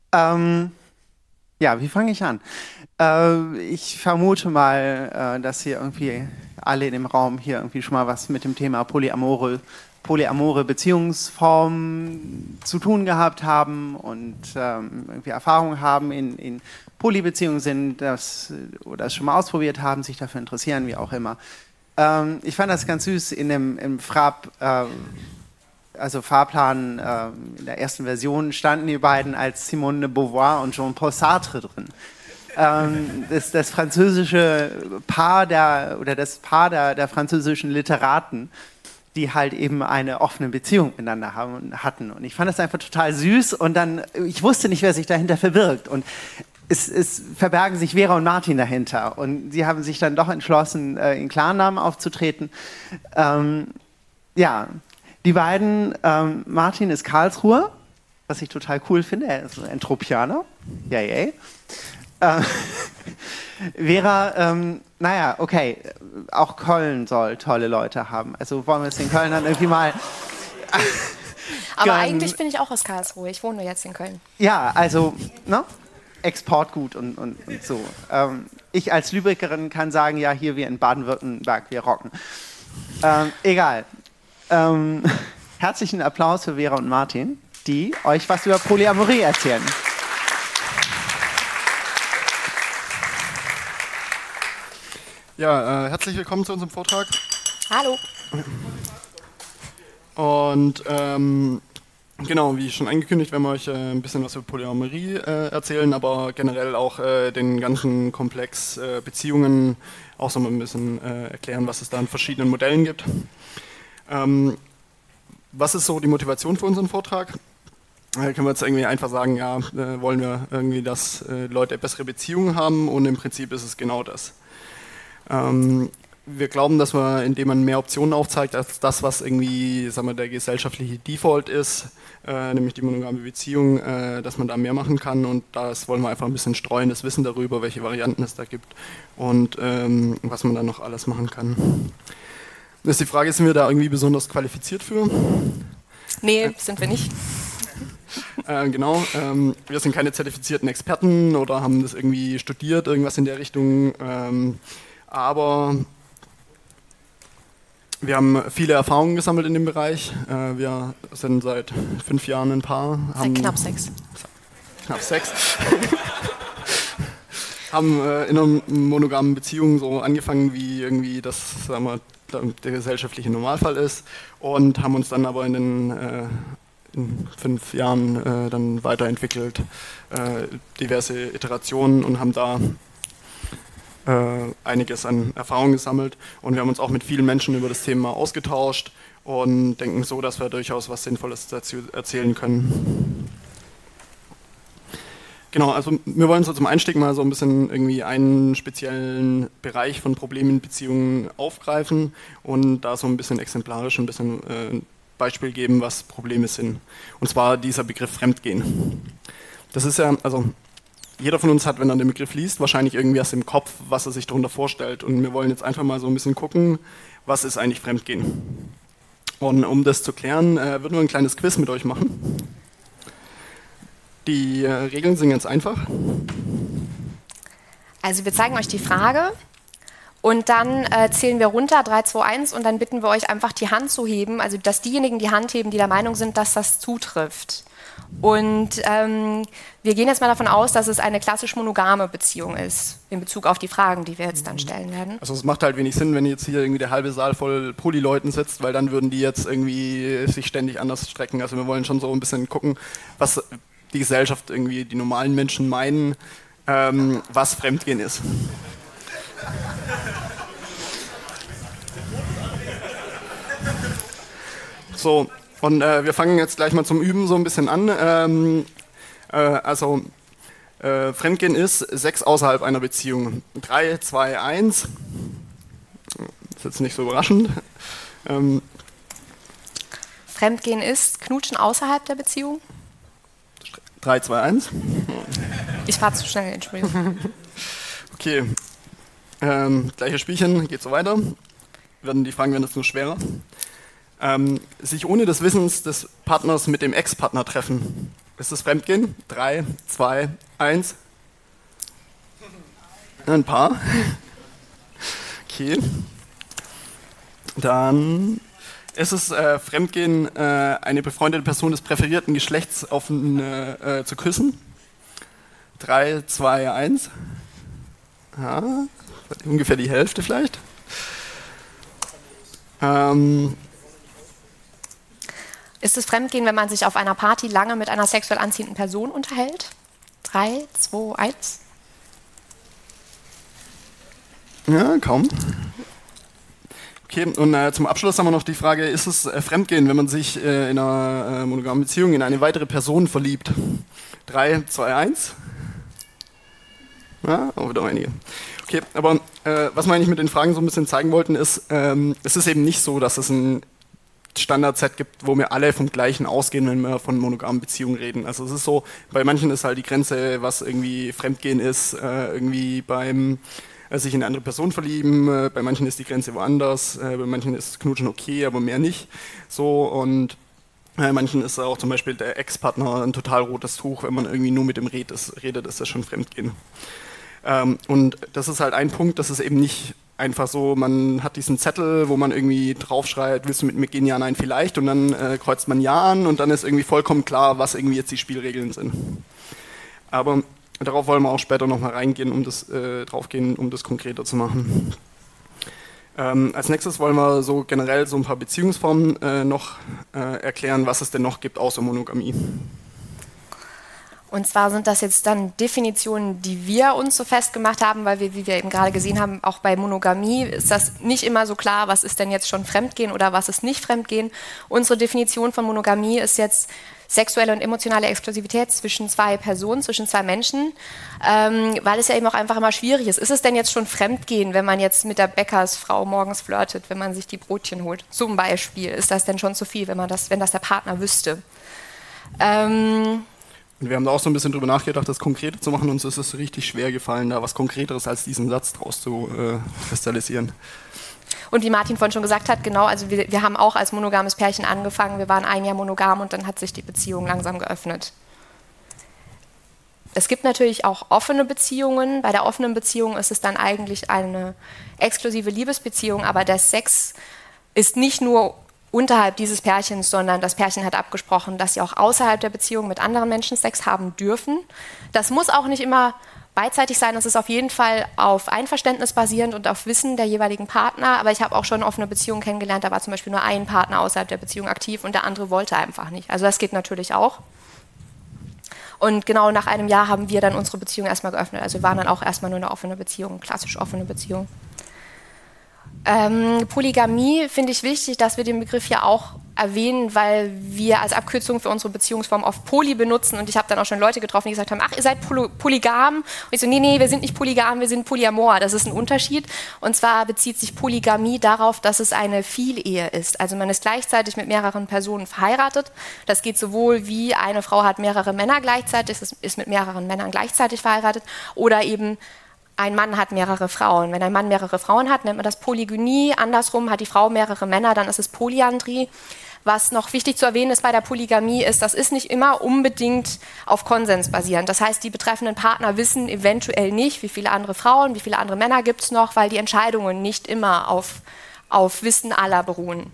Ähm, ja, wie fange ich an? Ich vermute mal, dass hier irgendwie alle in dem Raum hier irgendwie schon mal was mit dem Thema polyamore Beziehungsformen zu tun gehabt haben und irgendwie Erfahrungen haben in Polybeziehungen sind, oder es schon mal ausprobiert haben, sich dafür interessieren, wie auch immer. Ich fand das ganz süß im Frab, also Fahrplan in der ersten Version standen die beiden als Simone de Beauvoir und Jean-Paul Sartre drin. Das französische Paar das Paar der französischen Literaten, die halt eben eine offene Beziehung miteinander hatten. Und ich fand das einfach total süß und dann, ich wusste nicht, wer sich dahinter verbirgt. Und es verbergen sich Vera und Martin dahinter. Und sie haben sich dann doch entschlossen, in Klarnamen aufzutreten. Ja, die beiden, Martin ist Karlsruher, was ich total cool finde. Er ist ein Tropianer. Yay. Vera, naja, okay, auch Köln soll tolle Leute haben. Also wollen wir es in Köln dann irgendwie mal. Aber eigentlich bin ich auch aus Karlsruhe. Ich wohne jetzt in Köln. Ja, also, ne? Exportgut und so. Ich als Lübeckerin kann sagen, ja, hier wir in Baden-Württemberg, wir rocken. Egal. Herzlichen Applaus für Vera und Martin, die euch was über Polyamorie erzählen. Ja, herzlich willkommen zu unserem Vortrag. Hallo. Und genau, wie schon angekündigt, werden wir euch ein bisschen was über Polyamorie erzählen, aber generell auch den ganzen Komplex Beziehungen auch so mal ein bisschen erklären, was es da an verschiedenen Modellen gibt. Was ist so die Motivation für unseren Vortrag? Können wir jetzt irgendwie einfach sagen, ja, wollen wir irgendwie, dass Leute bessere Beziehungen haben, und im Prinzip ist es genau das. Wir glauben, dass man, indem man mehr Optionen aufzeigt als das, was irgendwie, sagen wir, der gesellschaftliche Default ist, nämlich die monogame Beziehung, dass man da mehr machen kann, und das wollen wir einfach ein bisschen streuen, das Wissen darüber, welche Varianten es da gibt und was man da noch alles machen kann. Das ist die Frage, sind wir da irgendwie besonders qualifiziert für? Nee, sind wir nicht. Genau, wir sind keine zertifizierten Experten oder haben das irgendwie studiert, irgendwas in der Richtung, aber wir haben viele Erfahrungen gesammelt in dem Bereich. Wir sind seit 5 Jahren ein Paar. Seit knapp 6. Knapp 6. Haben in einer monogamen Beziehung so angefangen, wie irgendwie das, sagen wir, der gesellschaftliche Normalfall ist, und haben uns dann aber in 5 Jahren dann weiterentwickelt, diverse Iterationen, und haben da einiges an Erfahrung gesammelt, und wir haben uns auch mit vielen Menschen über das Thema ausgetauscht und denken so, dass wir durchaus was Sinnvolles dazu erzählen können. Genau, also wir wollen so zum Einstieg mal so ein bisschen irgendwie einen speziellen Bereich von Problemen in Beziehungen aufgreifen und da so ein bisschen exemplarisch ein bisschen Beispiel geben, was Probleme sind. Und zwar dieser Begriff Fremdgehen. Das ist ja, also jeder von uns hat, wenn er den Begriff liest, wahrscheinlich irgendwie was im Kopf, was er sich darunter vorstellt. Und wir wollen jetzt einfach mal so ein bisschen gucken, was ist eigentlich Fremdgehen. Und um das zu klären, würden wir ein kleines Quiz mit euch machen. Die Regeln sind ganz einfach. Also wir zeigen euch die Frage und dann zählen wir runter, 3, 2, 1, und dann bitten wir euch einfach die Hand zu heben, also dass diejenigen die Hand heben, die der Meinung sind, dass das zutrifft. Und wir gehen jetzt mal davon aus, dass es eine klassisch monogame Beziehung ist, in Bezug auf die Fragen, die wir jetzt dann stellen werden. Also es macht halt wenig Sinn, wenn jetzt hier irgendwie der halbe Saal voll Poly-Leuten sitzt, weil dann würden die jetzt irgendwie sich ständig anders strecken. Also wir wollen schon so ein bisschen gucken, was die Gesellschaft irgendwie, die normalen Menschen meinen, was Fremdgehen ist. So, und wir fangen jetzt gleich mal zum Üben so ein bisschen an. Fremdgehen ist Sex außerhalb einer Beziehung. 3, 2, 1. Das ist jetzt nicht so überraschend. Fremdgehen ist Knutschen außerhalb der Beziehung? 3, 2, 1. Ich war zu schnell, Entschuldigung. Okay, gleiches Spielchen, geht so weiter. Die Fragen werden jetzt nur schwerer. Sich ohne des Wissens des Partners mit dem Ex-Partner treffen. Ist es Fremdgehen? 3, 2, 1. Ein paar. Okay. Dann ist es Fremdgehen, eine befreundete Person des präferierten Geschlechts zu küssen. 3, 2, 1. Ja, ungefähr die Hälfte vielleicht. Ist es Fremdgehen, wenn man sich auf einer Party lange mit einer sexuell anziehenden Person unterhält? 3, 2, 1. Ja, kaum. Okay, und zum Abschluss haben wir noch die Frage, ist es Fremdgehen, wenn man sich in einer monogamen Beziehung in eine weitere Person verliebt? 3, 2, 1. Ja, auch wieder einige. Okay, aber was wir eigentlich mit den Fragen so ein bisschen zeigen wollten, ist, es ist eben nicht so, dass es ein Standardset gibt, wo wir alle vom Gleichen ausgehen, wenn wir von monogamen Beziehungen reden. Also es ist so, bei manchen ist halt die Grenze, was irgendwie Fremdgehen ist, irgendwie beim sich in eine andere Person verlieben, bei manchen ist die Grenze woanders, bei manchen ist Knutschen okay, aber mehr nicht. So, und bei manchen ist auch zum Beispiel der Ex-Partner ein total rotes Tuch, wenn man irgendwie nur mit dem redet, ist das schon Fremdgehen. Und das ist halt ein Punkt, das ist eben nicht einfach so, man hat diesen Zettel, wo man irgendwie draufschreibt, willst du mit mir gehen, ja, nein, vielleicht, und dann kreuzt man ja an und dann ist irgendwie vollkommen klar, was irgendwie jetzt die Spielregeln sind. Aber darauf wollen wir auch später nochmal reingehen, um das konkreter zu machen. Als nächstes wollen wir so generell so ein paar Beziehungsformen noch erklären, was es denn noch gibt außer Monogamie. Und zwar sind das jetzt dann Definitionen, die wir uns so festgemacht haben, weil wir, wie wir eben gerade gesehen haben, auch bei Monogamie ist das nicht immer so klar, was ist denn jetzt schon Fremdgehen oder was ist nicht Fremdgehen. Unsere Definition von Monogamie ist jetzt sexuelle und emotionale Exklusivität zwischen zwei Personen, zwischen zwei Menschen, weil es ja eben auch einfach immer schwierig ist. Ist es denn jetzt schon Fremdgehen, wenn man jetzt mit der Bäckersfrau morgens flirtet, wenn man sich die Brötchen holt? Zum Beispiel, ist das denn schon zu viel, wenn das der Partner wüsste? Und wir haben da auch so ein bisschen drüber nachgedacht, das konkreter zu machen. Uns ist es richtig schwer gefallen, da was Konkreteres als diesen Satz draus zu kristallisieren. Und wie Martin vorhin schon gesagt hat, genau, also wir haben auch als monogames Pärchen angefangen. Wir waren 1 Jahr monogam und dann hat sich die Beziehung langsam geöffnet. Es gibt natürlich auch offene Beziehungen. Bei der offenen Beziehung ist es dann eigentlich eine exklusive Liebesbeziehung, aber der Sex ist nicht nur unterhalb dieses Pärchens, sondern das Pärchen hat abgesprochen, dass sie auch außerhalb der Beziehung mit anderen Menschen Sex haben dürfen. Das muss auch nicht immer beidseitig sein, es ist auf jeden Fall auf Einverständnis basierend und auf Wissen der jeweiligen Partner, aber ich habe auch schon offene Beziehungen kennengelernt, da war zum Beispiel nur ein Partner außerhalb der Beziehung aktiv und der andere wollte einfach nicht. Also das geht natürlich auch. Und genau nach einem Jahr haben wir dann unsere Beziehung erstmal geöffnet, also wir waren dann auch erstmal nur eine offene Beziehung, klassisch offene Beziehung. Polygamie finde ich wichtig, dass wir den Begriff ja auch erwähnen, weil wir als Abkürzung für unsere Beziehungsform oft Poly benutzen und ich habe dann auch schon Leute getroffen, die gesagt haben, ach, ihr seid polygam? Und ich so, nee, wir sind nicht polygam, wir sind Polyamor, das ist ein Unterschied. Und zwar bezieht sich Polygamie darauf, dass es eine Vielehe ist. Also man ist gleichzeitig mit mehreren Personen verheiratet. Das geht sowohl wie eine Frau hat mehrere Männer gleichzeitig, ist mit mehreren Männern gleichzeitig verheiratet oder eben ein Mann hat mehrere Frauen. Wenn ein Mann mehrere Frauen hat, nennt man das Polygynie. Andersrum hat die Frau mehrere Männer, dann ist es Polyandrie. Was noch wichtig zu erwähnen ist bei der Polygamie, ist, das ist nicht immer unbedingt auf Konsens basierend. Das heißt, die betreffenden Partner wissen eventuell nicht, wie viele andere Frauen, wie viele andere Männer gibt es noch, weil die Entscheidungen nicht immer auf Wissen aller beruhen.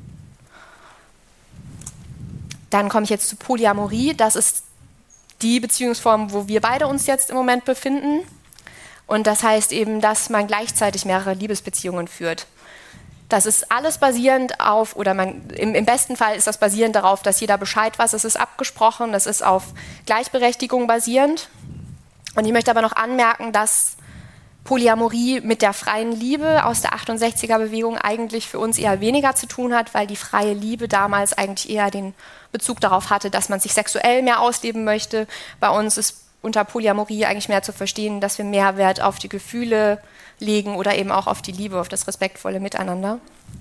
Dann komme ich jetzt zu Polyamorie. Das ist die Beziehungsform, wo wir beide uns jetzt im Moment befinden. Und das heißt eben, dass man gleichzeitig mehrere Liebesbeziehungen führt. Das ist alles basierend auf, oder im besten Fall ist das basierend darauf, dass jeder Bescheid weiß, es ist abgesprochen, das ist auf Gleichberechtigung basierend. Und ich möchte aber noch anmerken, dass Polyamorie mit der freien Liebe aus der 68er-Bewegung eigentlich für uns eher weniger zu tun hat, weil die freie Liebe damals eigentlich eher den Bezug darauf hatte, dass man sich sexuell mehr ausleben möchte. Bei uns ist unter Polyamorie eigentlich mehr zu verstehen, dass wir mehr Wert auf die Gefühle legen oder eben auch auf die Liebe, auf das respektvolle Miteinander.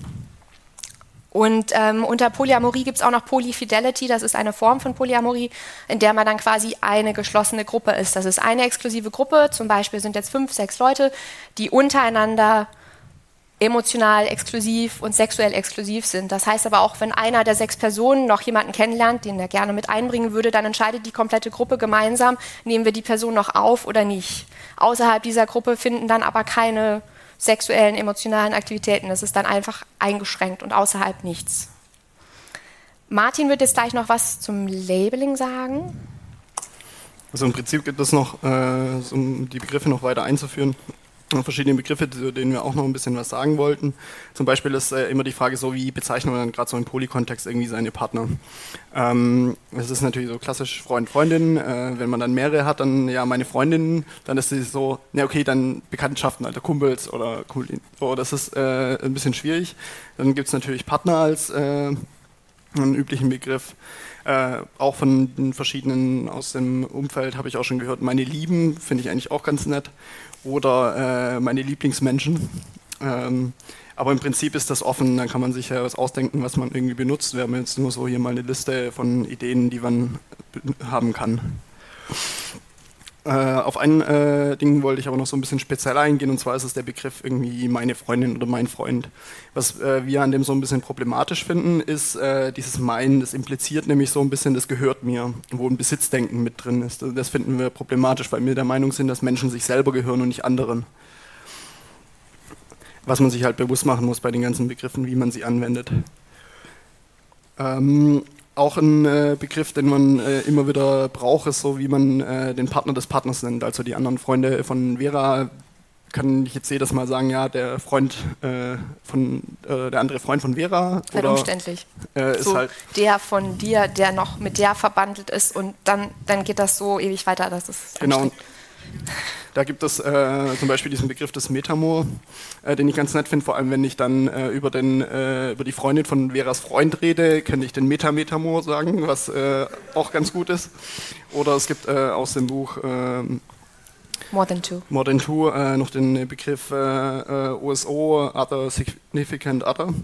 Und unter Polyamorie gibt es auch noch Polyfidelity, das ist eine Form von Polyamorie, in der man dann quasi eine geschlossene Gruppe ist. Das ist eine exklusive Gruppe, zum Beispiel sind jetzt 5, 6 Leute, die untereinander emotional exklusiv und sexuell exklusiv sind. Das heißt aber auch, wenn einer der 6 Personen noch jemanden kennenlernt, den er gerne mit einbringen würde, dann entscheidet die komplette Gruppe gemeinsam, nehmen wir die Person noch auf oder nicht. Außerhalb dieser Gruppe finden dann aber keine sexuellen, emotionalen Aktivitäten. Das ist dann einfach eingeschränkt und außerhalb nichts. Martin wird jetzt gleich noch was zum Labeling sagen. Also im Prinzip gibt es noch, um die Begriffe noch weiter einzuführen, verschiedene Begriffe, zu denen wir auch noch ein bisschen was sagen wollten. Zum Beispiel ist immer die Frage so, wie bezeichnet man dann gerade so im Polykontext irgendwie seine Partner? Es ist natürlich so klassisch Freund, Freundin. Wenn man dann mehrere hat, dann ja meine Freundin, dann ist sie so, ja okay, dann Bekanntschaften, alter Kumpels oder Kumpelin. So, das ist ein bisschen schwierig. Dann gibt es natürlich Partner als einen üblichen Begriff. Auch von den verschiedenen aus dem Umfeld habe ich auch schon gehört, meine Lieben, finde ich eigentlich auch ganz nett. Oder meine Lieblingsmenschen. Aber im Prinzip ist das offen, dann kann man sich ja was ausdenken, was man irgendwie benutzt. Wir haben jetzt nur so hier mal eine Liste von Ideen, die man haben kann. Auf ein Ding wollte ich aber noch so ein bisschen speziell eingehen, und zwar ist es der Begriff irgendwie meine Freundin oder mein Freund. Was wir an dem so ein bisschen problematisch finden, ist dieses Mein, das impliziert nämlich so ein bisschen, das gehört mir, wo ein Besitzdenken mit drin ist. Also das finden wir problematisch, weil wir der Meinung sind, dass Menschen sich selber gehören und nicht anderen. Was man sich halt bewusst machen muss bei den ganzen Begriffen, wie man sie anwendet. Auch ein Begriff, den man immer wieder braucht, ist so, wie man den Partner des Partners nennt. Also die anderen Freunde von Vera, kann ich jetzt jedes Mal sagen, ja, der Freund der andere Freund von Vera. Halt oder umständlich. Ist so halt der von dir, der noch mit der verbandelt ist, und dann geht das so ewig weiter. Das ist genau. Da gibt es zum Beispiel diesen Begriff des Metamor, den ich ganz nett finde, vor allem wenn ich dann über die Freundin von Veras Freund rede, könnte ich den Metametamor sagen, was auch ganz gut ist. Oder es gibt aus dem Buch More Than Two noch den Begriff OSO, Other Significant Other.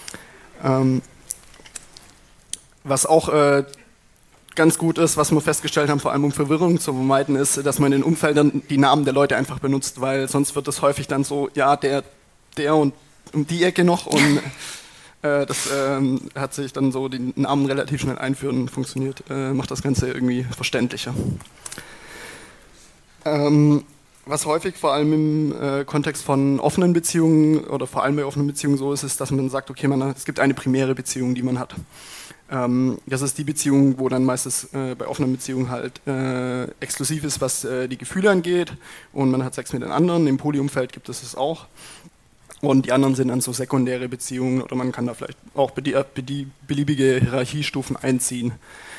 Was auch ganz gut ist, was wir festgestellt haben, vor allem um Verwirrung zu vermeiden, ist, dass man in Umfeldern die Namen der Leute einfach benutzt, weil sonst wird es häufig dann so, ja, der und um die Ecke noch, und das hat sich dann so den Namen relativ schnell einführen, funktioniert, macht das Ganze irgendwie verständlicher. Was häufig vor allem im Kontext von offenen Beziehungen oder vor allem bei offenen Beziehungen so ist, ist, dass man sagt, okay, es gibt eine primäre Beziehung, die man hat. Das ist die Beziehung, wo dann meistens bei offenen Beziehungen halt exklusiv ist, was die Gefühle angeht, und man hat Sex mit den anderen. Im Polyumfeld gibt es das auch. Und die anderen sind dann so sekundäre Beziehungen, oder man kann da vielleicht auch beliebige Hierarchiestufen einziehen.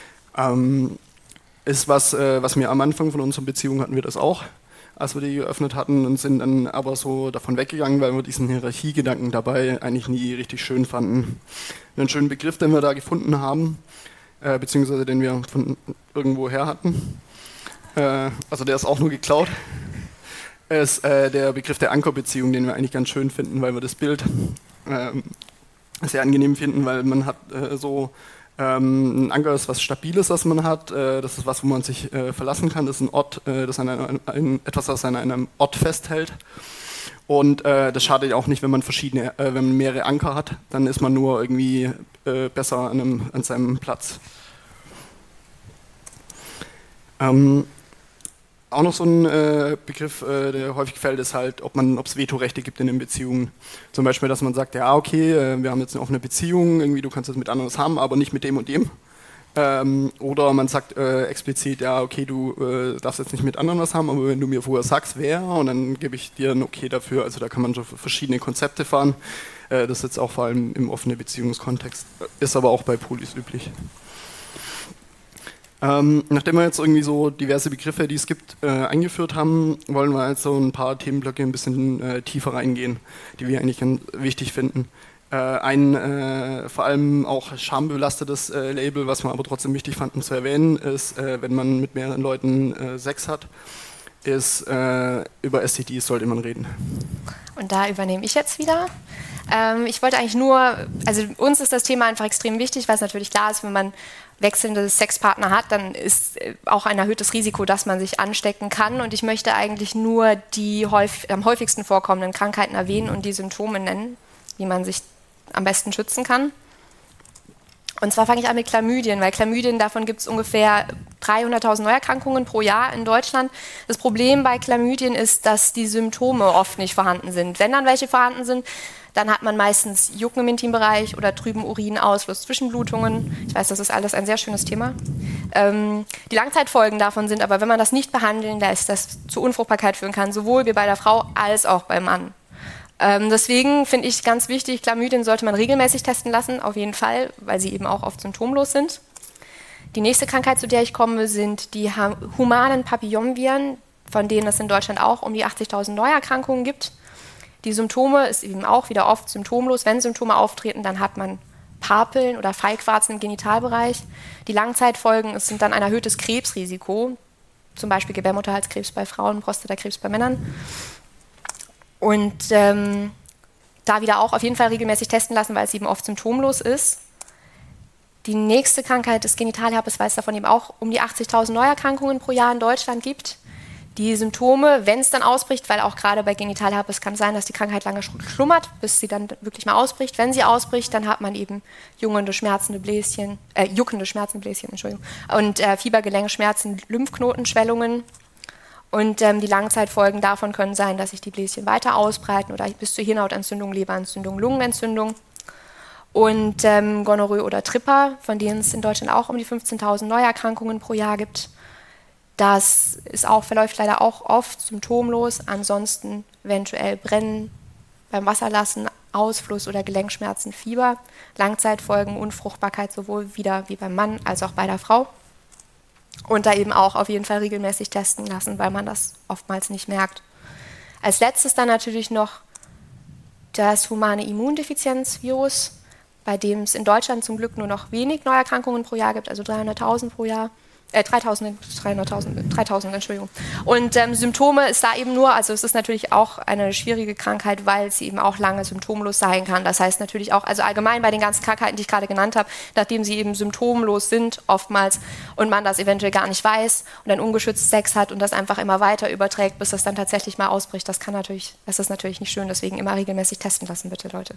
Ist was wir am Anfang von unseren Beziehungen hatten wir das auch, als wir die geöffnet hatten, und sind dann aber so davon weggegangen, weil wir diesen Hierarchiegedanken dabei eigentlich nie richtig schön fanden. Einen schönen Begriff, den wir da gefunden haben, beziehungsweise den wir von irgendwo her hatten, also der ist auch nur geklaut, ist der Begriff der Ankerbeziehung, den wir eigentlich ganz schön finden, weil wir das Bild sehr angenehm finden, weil man hat ein Anker ist was Stabiles, was man hat. Das ist was, wo man sich verlassen kann. Das ist ein Ort, etwas, was an einem Ort festhält. Und das schadet auch nicht, wenn man wenn man mehrere Anker hat. Dann ist man nur irgendwie besser an seinem Platz. Auch noch so ein Begriff, der häufig fällt, ist halt, ob es Vetorechte gibt in den Beziehungen. Zum Beispiel, dass man sagt, ja okay, wir haben jetzt eine offene Beziehung, irgendwie du kannst das mit anderen haben, aber nicht mit dem und dem. Oder man sagt explizit, ja okay, du darfst jetzt nicht mit anderen was haben, aber wenn du mir vorher sagst, wer, und dann gebe ich dir ein Okay dafür. Also da kann man schon verschiedene Konzepte fahren. Das ist jetzt auch vor allem im offenen Beziehungskontext, ist aber auch bei Polys üblich. Nachdem wir jetzt irgendwie so diverse Begriffe, die es gibt, eingeführt haben, wollen wir jetzt so ein paar Themenblöcke ein bisschen tiefer reingehen, die wir eigentlich ganz wichtig finden. Ein vor allem auch schambelastetes Label, was wir aber trotzdem wichtig fanden zu erwähnen, ist, wenn man mit mehreren Leuten Sex hat, ist, über STDs sollte man reden. Und da übernehme ich jetzt wieder. Ich wollte eigentlich nur, also uns ist das Thema einfach extrem wichtig, weil es natürlich klar ist, wenn man wechselnde Sexpartner hat, dann ist auch ein erhöhtes Risiko, dass man sich anstecken kann. Und ich möchte eigentlich nur die am häufigsten vorkommenden Krankheiten erwähnen und die Symptome nennen, wie man sich am besten schützen kann. Und zwar fange ich an mit Chlamydien, weil Chlamydien, davon gibt es ungefähr 300.000 Neuerkrankungen pro Jahr in Deutschland. Das Problem bei Chlamydien ist, dass die Symptome oft nicht vorhanden sind. Wenn dann welche vorhanden sind, dann hat man meistens Jucken im Intimbereich oder trüben Urin, Ausfluss, Zwischenblutungen. Ich weiß, das ist alles ein sehr schönes Thema. Die Langzeitfolgen davon sind aber, wenn man das nicht behandeln lässt, das zu Unfruchtbarkeit führen kann, sowohl bei der Frau als auch beim Mann. Deswegen finde ich ganz wichtig, Chlamydien sollte man regelmäßig testen lassen, auf jeden Fall, weil sie eben auch oft symptomlos sind. Die nächste Krankheit, zu der ich komme, sind die humanen Papillonviren, von denen es in Deutschland auch um die 80.000 Neuerkrankungen gibt. Die Symptome ist eben auch wieder oft symptomlos. Wenn Symptome auftreten, dann hat man Papeln oder Feigwarzen im Genitalbereich. Die Langzeitfolgen sind dann ein erhöhtes Krebsrisiko, zum Beispiel Gebärmutterhalskrebs bei Frauen, Prostatakrebs bei Männern. Und da wieder auch auf jeden Fall regelmäßig testen lassen, weil es eben oft symptomlos ist. Die nächste Krankheit ist Genitalherpes, weil es davon eben auch um die 80.000 Neuerkrankungen pro Jahr in Deutschland gibt. Die Symptome, wenn es dann ausbricht, weil auch gerade bei Genitalherpes kann sein, dass die Krankheit lange schlummert, bis sie dann wirklich mal ausbricht. Wenn sie ausbricht, dann hat man eben juckende, schmerzende Bläschen, und Fiebergelenkschmerzen, Lymphknotenschwellungen. Und die Langzeitfolgen davon können sein, dass sich die Bläschen weiter ausbreiten oder bis zur Hirnhautentzündung, Leberentzündung, Lungenentzündung. Und Gonorrhoe oder Tripper, von denen es in Deutschland auch um die 15.000 Neuerkrankungen pro Jahr gibt. Das verläuft leider auch oft symptomlos, ansonsten eventuell Brennen beim Wasserlassen, Ausfluss oder Gelenkschmerzen, Fieber, Langzeitfolgen, Unfruchtbarkeit sowohl wieder wie beim Mann als auch bei der Frau. Und da eben auch auf jeden Fall regelmäßig testen lassen, weil man das oftmals nicht merkt. Als letztes dann natürlich noch das humane Immundefizienzvirus, bei dem es in Deutschland zum Glück nur noch wenig Neuerkrankungen pro Jahr gibt, also 300.000 pro Jahr. 3.000, Entschuldigung. Und Symptome ist da eben nur, also es ist natürlich auch eine schwierige Krankheit, weil sie eben auch lange symptomlos sein kann. Das heißt natürlich auch, also allgemein bei den ganzen Krankheiten, die ich gerade genannt habe, nachdem sie eben symptomlos sind oftmals und man das eventuell gar nicht weiß und dann ungeschützt Sex hat und das einfach immer weiter überträgt, bis das dann tatsächlich mal ausbricht, das ist natürlich nicht schön, deswegen immer regelmäßig testen lassen, bitte Leute.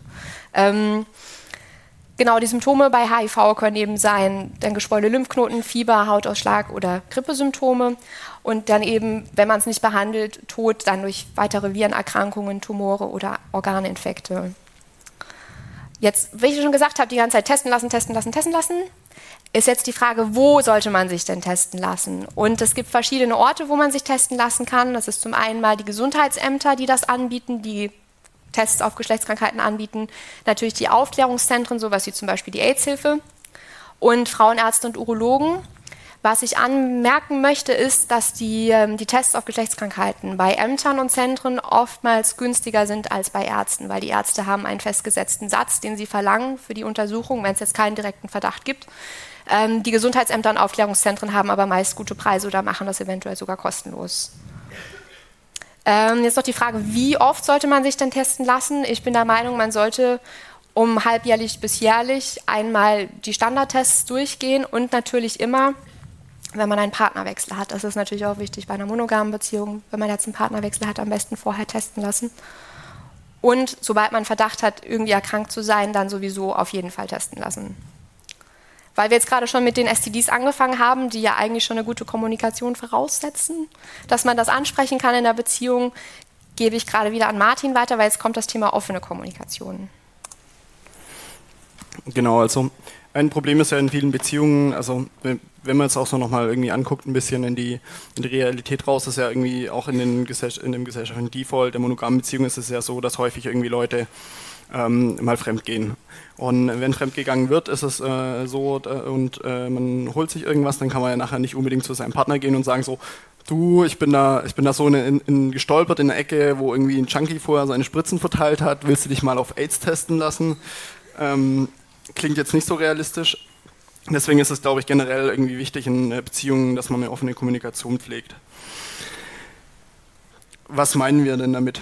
Genau, die Symptome bei HIV können eben sein, dann geschwollene Lymphknoten, Fieber, Hautausschlag oder Grippesymptome und dann eben, wenn man es nicht behandelt, Tod dann durch weitere Virenerkrankungen, Tumore oder Organinfekte. Jetzt, wie ich schon gesagt habe, die ganze Zeit testen lassen, ist jetzt die Frage, wo sollte man sich denn testen lassen? Und es gibt verschiedene Orte, wo man sich testen lassen kann. Das ist zum einen mal die Gesundheitsämter, die das anbieten, die Tests auf Geschlechtskrankheiten anbieten, natürlich die Aufklärungszentren, sowas wie zum Beispiel die AIDS-Hilfe und Frauenärzte und Urologen. Was ich anmerken möchte, ist, dass die Tests auf Geschlechtskrankheiten bei Ämtern und Zentren oftmals günstiger sind als bei Ärzten, weil die Ärzte haben einen festgesetzten Satz, den sie verlangen für die Untersuchung, wenn es jetzt keinen direkten Verdacht gibt. Die Gesundheitsämter und Aufklärungszentren haben aber meist gute Preise oder machen das eventuell sogar kostenlos. Jetzt noch die Frage, wie oft sollte man sich denn testen lassen? Ich bin der Meinung, man sollte halbjährlich bis jährlich einmal die Standardtests durchgehen und natürlich immer, wenn man einen Partnerwechsel hat. Das ist natürlich auch wichtig bei einer monogamen Beziehung. Wenn man jetzt einen Partnerwechsel hat, am besten vorher testen lassen. Und sobald man Verdacht hat, irgendwie erkrankt zu sein, dann sowieso auf jeden Fall testen lassen. Weil wir jetzt gerade schon mit den STDs angefangen haben, die ja eigentlich schon eine gute Kommunikation voraussetzen, dass man das ansprechen kann in der Beziehung, gebe ich gerade wieder an Martin weiter, weil jetzt kommt das Thema offene Kommunikation. Genau, also ein Problem ist ja in vielen Beziehungen, also wenn man es auch so nochmal irgendwie anguckt, ein bisschen in die Realität raus, ist ja irgendwie auch in dem gesellschaftlichen Default der monogamen Beziehung ist es ja so, dass häufig irgendwie Leute mal fremdgehen. Und wenn fremdgegangen wird, ist es so und man holt sich irgendwas, dann kann man ja nachher nicht unbedingt zu seinem Partner gehen und sagen so, du, ich bin da so gestolpert in der Ecke, wo irgendwie ein Junkie vorher seine Spritzen verteilt hat, willst du dich mal auf AIDS testen lassen? Klingt jetzt nicht so realistisch. Deswegen ist es, glaube ich, generell irgendwie wichtig in Beziehungen, dass man eine offene Kommunikation pflegt. was meinen wir denn damit?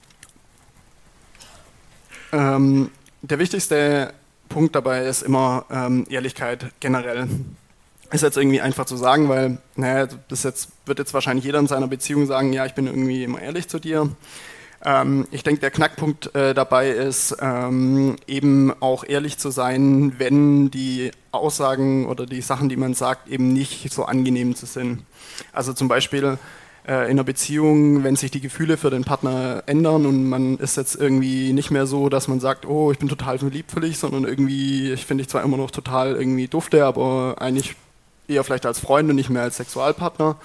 Der wichtigste Punkt dabei ist immer Ehrlichkeit generell. Ist jetzt irgendwie einfach zu sagen, weil naja, wird jetzt wahrscheinlich jeder in seiner Beziehung sagen, ja, ich bin irgendwie immer ehrlich zu dir. Ich denke, der Knackpunkt dabei ist, eben auch ehrlich zu sein, wenn die Aussagen oder die Sachen, die man sagt, eben nicht so angenehm zu sind. Also zum Beispiel in einer Beziehung, wenn sich die Gefühle für den Partner ändern und man ist jetzt irgendwie nicht mehr so, dass man sagt, oh, ich bin total verliebt für dich, sondern irgendwie, ich finde dich zwar immer noch total irgendwie dufte, aber eigentlich eher vielleicht als Freund und nicht mehr als Sexualpartner,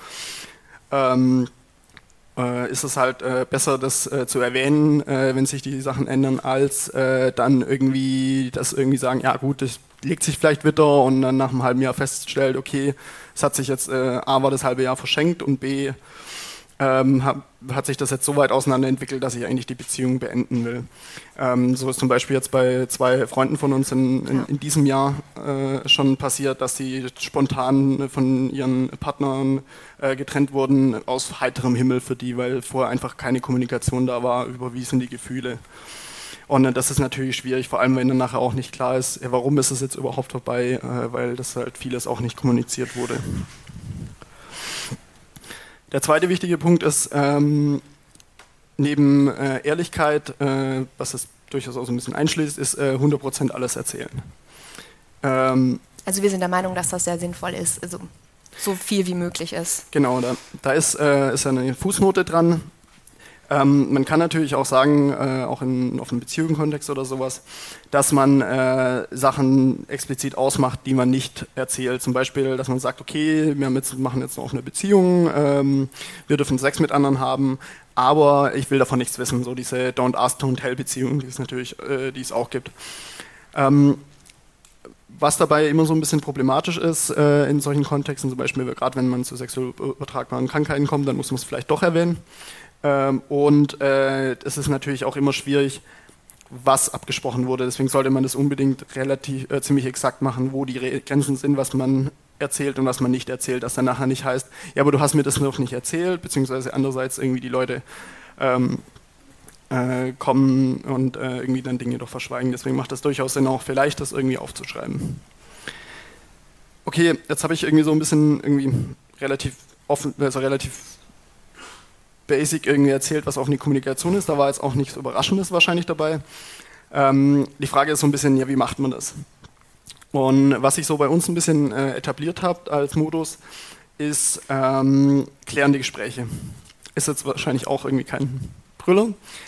ist es halt besser, das zu erwähnen, wenn sich die Sachen ändern, als dann irgendwie das irgendwie sagen, ja gut, das legt sich vielleicht wieder und dann nach einem halben Jahr feststellt, okay, es hat sich jetzt, A war das halbe Jahr verschenkt und B hat sich das jetzt so weit auseinanderentwickelt, dass ich eigentlich die Beziehung beenden will. So ist zum Beispiel jetzt bei 2 Freunden von uns in diesem Jahr schon passiert, dass sie spontan von ihren Partnern getrennt wurden, aus heiterem Himmel für die, weil vorher einfach keine Kommunikation da war, über wie sind die Gefühle. Und das ist natürlich schwierig, vor allem wenn dann nachher auch nicht klar ist, warum ist es jetzt überhaupt vorbei, weil das halt vieles auch nicht kommuniziert wurde. Der zweite wichtige Punkt ist, neben Ehrlichkeit, was es durchaus auch so ein bisschen einschließt, ist 100% alles erzählen. Also wir sind der Meinung, dass das sehr sinnvoll ist, also so viel wie möglich ist. Genau, da ist eine Fußnote dran. Man kann natürlich auch sagen, auch auf einem Beziehungskontext oder sowas, dass man Sachen explizit ausmacht, die man nicht erzählt. Zum Beispiel, dass man sagt, okay, machen jetzt noch eine Beziehung, wir dürfen Sex mit anderen haben, aber ich will davon nichts wissen. So diese Don't Ask, Don't Tell Beziehung, die es auch gibt. Was dabei immer so ein bisschen problematisch ist in solchen Kontexten, zum Beispiel gerade wenn man zu sexuell übertragbaren Krankheiten kommt, dann muss man es vielleicht doch erwähnen. Es ist natürlich auch immer schwierig, was abgesprochen wurde. Deswegen sollte man das unbedingt ziemlich exakt machen, wo die Grenzen sind, was man erzählt und was man nicht erzählt, dass dann nachher nicht heißt, ja, aber du hast mir das noch nicht erzählt, beziehungsweise andererseits irgendwie die Leute kommen und irgendwie dann Dinge doch verschweigen. Deswegen macht das durchaus Sinn, auch vielleicht das irgendwie aufzuschreiben. Okay, jetzt habe ich irgendwie so ein bisschen irgendwie relativ offen, also relativ basic irgendwie erzählt, was offene Kommunikation ist. Da war jetzt auch nichts Überraschendes wahrscheinlich dabei. Die Frage ist so ein bisschen, ja, wie macht man das? Und was ich so bei uns ein bisschen etabliert habe als Modus, ist klärende Gespräche. Ist jetzt wahrscheinlich auch irgendwie kein Brüller.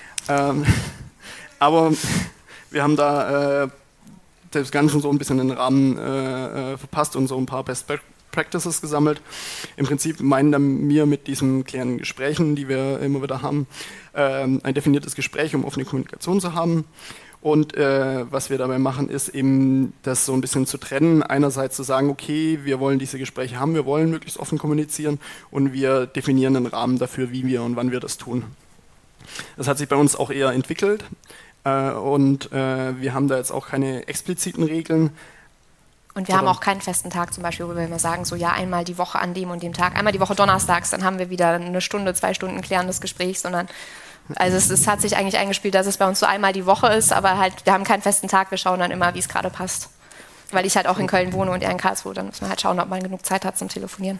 Aber wir haben da das Ganze so ein bisschen in den Rahmen verpasst und so ein paar Best Practices gesammelt. Im Prinzip meinen wir mit diesen klärenden Gesprächen, die wir immer wieder haben, ein definiertes Gespräch, um offene Kommunikation zu haben. Und was wir dabei machen, ist eben das so ein bisschen zu trennen. Einerseits zu sagen, okay, wir wollen diese Gespräche haben, wir wollen möglichst offen kommunizieren und wir definieren einen Rahmen dafür, wie wir und wann wir das tun. Das hat sich bei uns auch eher entwickelt und wir haben da jetzt auch keine expliziten Regeln. Und wir haben auch keinen festen Tag zum Beispiel, wo wir immer sagen, so ja, einmal die Woche an dem und dem Tag, einmal die Woche donnerstags, dann haben wir wieder eine Stunde, 2 Stunden klärendes Gespräch, sondern also es hat sich eigentlich eingespielt, dass es bei uns so einmal die Woche ist, aber halt wir haben keinen festen Tag, wir schauen dann immer, wie es gerade passt. Weil ich halt auch in Köln wohne und er in Karlsruhe, dann muss man halt schauen, ob man genug Zeit hat zum Telefonieren.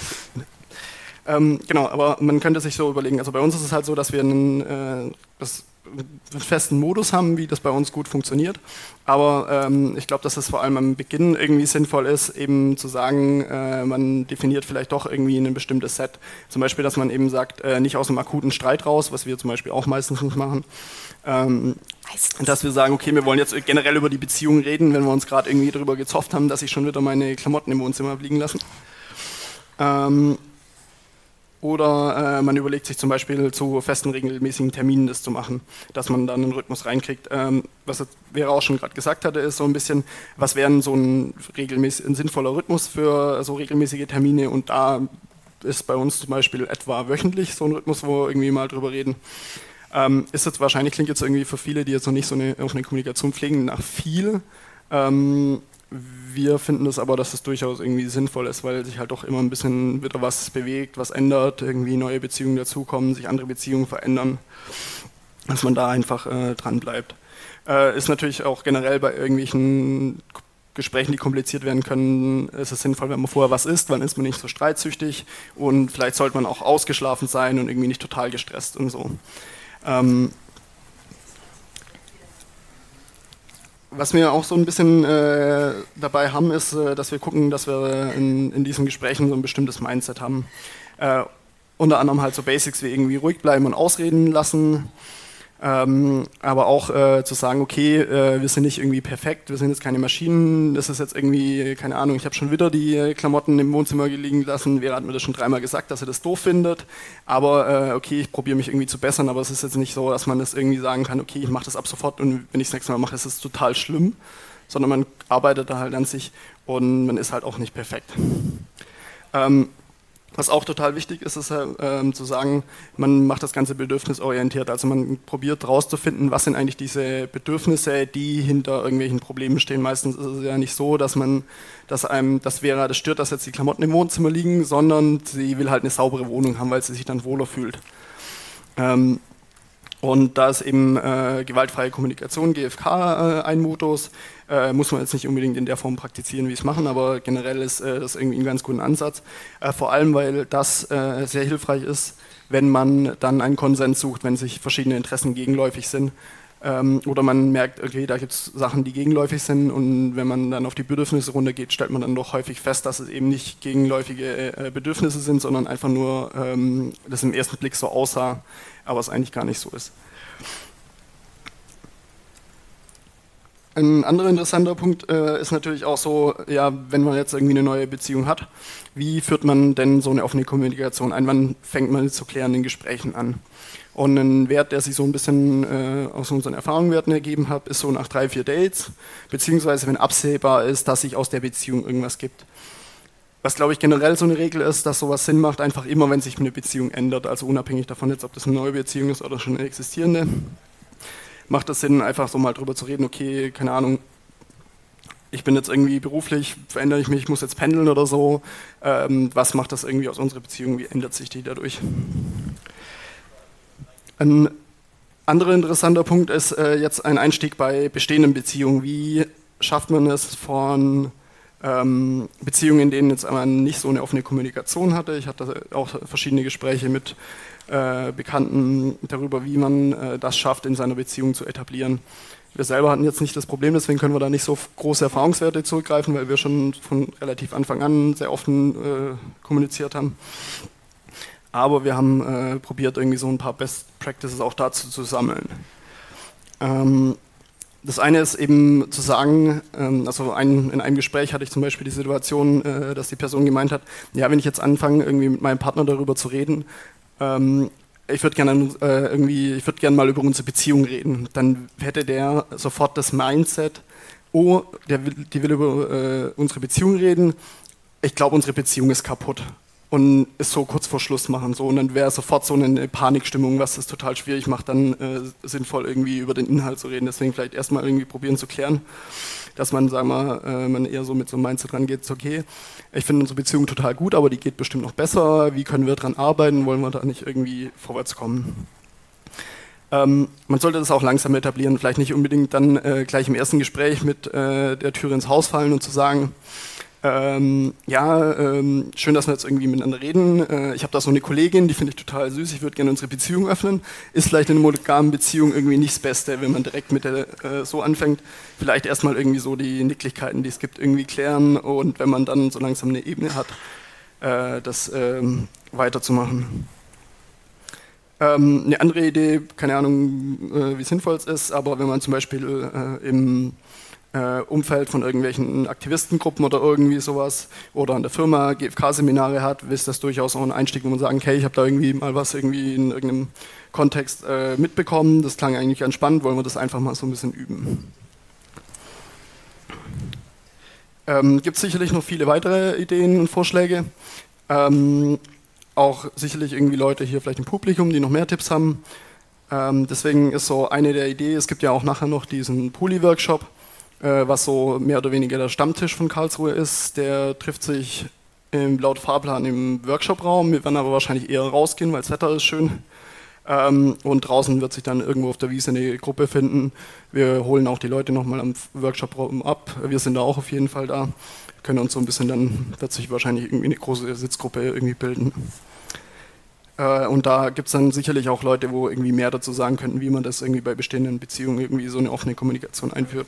Genau, aber man könnte sich so überlegen, also bei uns ist es halt so, dass wir einen festen Modus haben, wie das bei uns gut funktioniert, aber ich glaube, dass es vor allem am Beginn irgendwie sinnvoll ist, eben zu sagen, man definiert vielleicht doch irgendwie ein bestimmtes Set, zum Beispiel, dass man eben sagt, nicht aus einem akuten Streit raus, was wir zum Beispiel auch meistens nicht machen, dass wir sagen, okay, wir wollen jetzt generell über die Beziehung reden, wenn wir uns gerade irgendwie darüber gezofft haben, dass ich schon wieder meine Klamotten im Wohnzimmer habe liegen lassen. Oder man überlegt sich zum Beispiel zu festen, regelmäßigen Terminen das zu machen, dass man dann einen Rhythmus reinkriegt. Was Vera auch schon gerade gesagt hatte, ist so ein bisschen, was wäre so ein sinnvoller Rhythmus für so regelmäßige Termine, und da ist bei uns zum Beispiel etwa wöchentlich so ein Rhythmus, wo wir irgendwie mal drüber reden. Ist jetzt wahrscheinlich, klingt jetzt irgendwie für viele, die jetzt noch nicht so eine Kommunikation pflegen, nach viel. Wir finden es aber, dass es durchaus irgendwie sinnvoll ist, weil sich halt doch immer ein bisschen wieder was bewegt, was ändert, irgendwie neue Beziehungen dazukommen, sich andere Beziehungen verändern, dass man da einfach dran bleibt. Ist natürlich auch generell bei irgendwelchen Gesprächen, die kompliziert werden können, ist es sinnvoll, wenn man vorher was isst, dann ist man nicht so streitsüchtig und vielleicht sollte man auch ausgeschlafen sein und irgendwie nicht total gestresst und so. Was wir auch so ein bisschen dabei haben, ist, dass wir gucken, dass wir in diesen Gesprächen so ein bestimmtes Mindset haben. Unter anderem halt so Basics wie irgendwie ruhig bleiben und ausreden lassen. Aber auch zu sagen, okay, wir sind nicht irgendwie perfekt, wir sind jetzt keine Maschinen, das ist jetzt irgendwie, keine Ahnung, ich habe schon wieder die Klamotten im Wohnzimmer liegen lassen, Vera hat mir das schon 3-mal gesagt, dass er das doof findet, aber okay, ich probiere mich irgendwie zu bessern, aber es ist jetzt nicht so, dass man das irgendwie sagen kann, okay, ich mache das ab sofort und wenn ich das nächste Mal mache, ist es total schlimm, sondern man arbeitet da halt an sich und man ist halt auch nicht perfekt. Was auch total wichtig ist, ist zu sagen, man macht das Ganze bedürfnisorientiert. Also man probiert herauszufinden, was sind eigentlich diese Bedürfnisse, die hinter irgendwelchen Problemen stehen. Meistens ist es ja nicht so, dass Vera das stört, dass jetzt die Klamotten im Wohnzimmer liegen, sondern sie will halt eine saubere Wohnung haben, weil sie sich dann wohler fühlt. Und da ist eben gewaltfreie Kommunikation, GFK, ein Modus. Muss man jetzt nicht unbedingt in der Form praktizieren, wie es machen, aber generell ist das irgendwie ein ganz guter Ansatz. Vor allem, weil das sehr hilfreich ist, wenn man dann einen Konsens sucht, wenn sich verschiedene Interessen gegenläufig sind. Oder man merkt, okay, da gibt es Sachen, die gegenläufig sind und wenn man dann auf die Bedürfnisse runtergeht, stellt man dann doch häufig fest, dass es eben nicht gegenläufige Bedürfnisse sind, sondern einfach nur, das im ersten Blick so aussah, aber es eigentlich gar nicht so ist. Ein anderer interessanter Punkt ist natürlich auch so, ja, wenn man jetzt irgendwie eine neue Beziehung hat, wie führt man denn so eine offene Kommunikation ein? Wann fängt man zu klärenden Gesprächen an? Und ein Wert, der sich so ein bisschen aus unseren Erfahrungswerten ergeben hat, ist so nach 3-4 Dates, beziehungsweise wenn absehbar ist, dass sich aus der Beziehung irgendwas gibt. Was, glaube ich, generell so eine Regel ist, dass sowas Sinn macht, einfach immer, wenn sich eine Beziehung ändert, also unabhängig davon jetzt, ob das eine neue Beziehung ist oder schon eine existierende, macht es Sinn, einfach so mal drüber zu reden, okay, keine Ahnung, ich bin jetzt irgendwie beruflich, verändere ich mich, ich muss jetzt pendeln oder so, was macht das irgendwie aus unserer Beziehung, wie ändert sich die dadurch? Ein anderer interessanter Punkt ist jetzt ein Einstieg bei bestehenden Beziehungen. Wie schafft man es von Beziehungen, in denen jetzt man nicht so eine offene Kommunikation hatte? Ich hatte auch verschiedene Gespräche mit Bekannten darüber, wie man das schafft, in seiner Beziehung zu etablieren. Wir selber hatten jetzt nicht das Problem, deswegen können wir da nicht so große Erfahrungswerte zurückgreifen, weil wir schon von relativ Anfang an sehr offen kommuniziert haben. Aber wir haben probiert, irgendwie so ein paar Best Practices auch dazu zu sammeln. Das eine ist eben zu sagen, also in einem Gespräch hatte ich zum Beispiel die Situation, dass die Person gemeint hat, ja, wenn ich jetzt anfange, irgendwie mit meinem Partner darüber zu reden, ich würde gerne mal über unsere Beziehung reden, dann hätte der sofort das Mindset, oh, die will über unsere Beziehung reden, ich glaube, unsere Beziehung ist kaputt. Und es so kurz vor Schluss machen. So. Und dann wäre sofort so eine Panikstimmung, was es total schwierig macht, dann sinnvoll irgendwie über den Inhalt zu reden. Deswegen vielleicht erstmal irgendwie probieren zu klären, dass man, sagen wir mal, man eher so mit so einem Mindset rangeht, okay, ich finde unsere Beziehung total gut, aber die geht bestimmt noch besser. Wie können wir dran arbeiten? Wollen wir da nicht irgendwie vorwärts kommen? Man sollte das auch langsam etablieren, vielleicht nicht unbedingt dann gleich im ersten Gespräch mit der Tür ins Haus fallen und zu sagen, schön, dass wir jetzt irgendwie miteinander reden. Ich habe da so eine Kollegin, die finde ich total süß, ich würde gerne unsere Beziehung öffnen. Ist vielleicht in einer monogamen Beziehung irgendwie nicht das Beste, wenn man direkt mit der so anfängt. Vielleicht erstmal irgendwie so die Nicklichkeiten, die es gibt, irgendwie klären und wenn man dann so langsam eine Ebene hat, das weiterzumachen. Eine andere Idee, keine Ahnung, wie sinnvoll es ist, aber wenn man zum Beispiel im Umfeld von irgendwelchen Aktivistengruppen oder irgendwie sowas oder an der Firma GFK-Seminare hat, ist das durchaus auch ein Einstieg, wo man sagen, okay, ich habe da irgendwie mal was irgendwie in irgendeinem Kontext mitbekommen, das klang eigentlich ganz spannend, wollen wir das einfach mal so ein bisschen üben. Gibt es sicherlich noch viele weitere Ideen und Vorschläge, auch sicherlich irgendwie Leute hier vielleicht im Publikum, die noch mehr Tipps haben. Deswegen ist so eine der Ideen, es gibt ja auch nachher noch diesen Poly-Workshop, was so mehr oder weniger der Stammtisch von Karlsruhe ist. Der trifft sich laut Fahrplan im Workshopraum. Wir werden aber wahrscheinlich eher rausgehen, weil das Wetter ist schön. Und draußen wird sich dann irgendwo auf der Wiese eine Gruppe finden. Wir holen auch die Leute nochmal am Workshopraum ab. Wir sind da auch auf jeden Fall da. Können uns so ein bisschen, dann wird sich wahrscheinlich irgendwie eine große Sitzgruppe irgendwie bilden. Und da gibt es dann sicherlich auch Leute, wo irgendwie mehr dazu sagen könnten, wie man das irgendwie bei bestehenden Beziehungen irgendwie so eine offene Kommunikation einführt.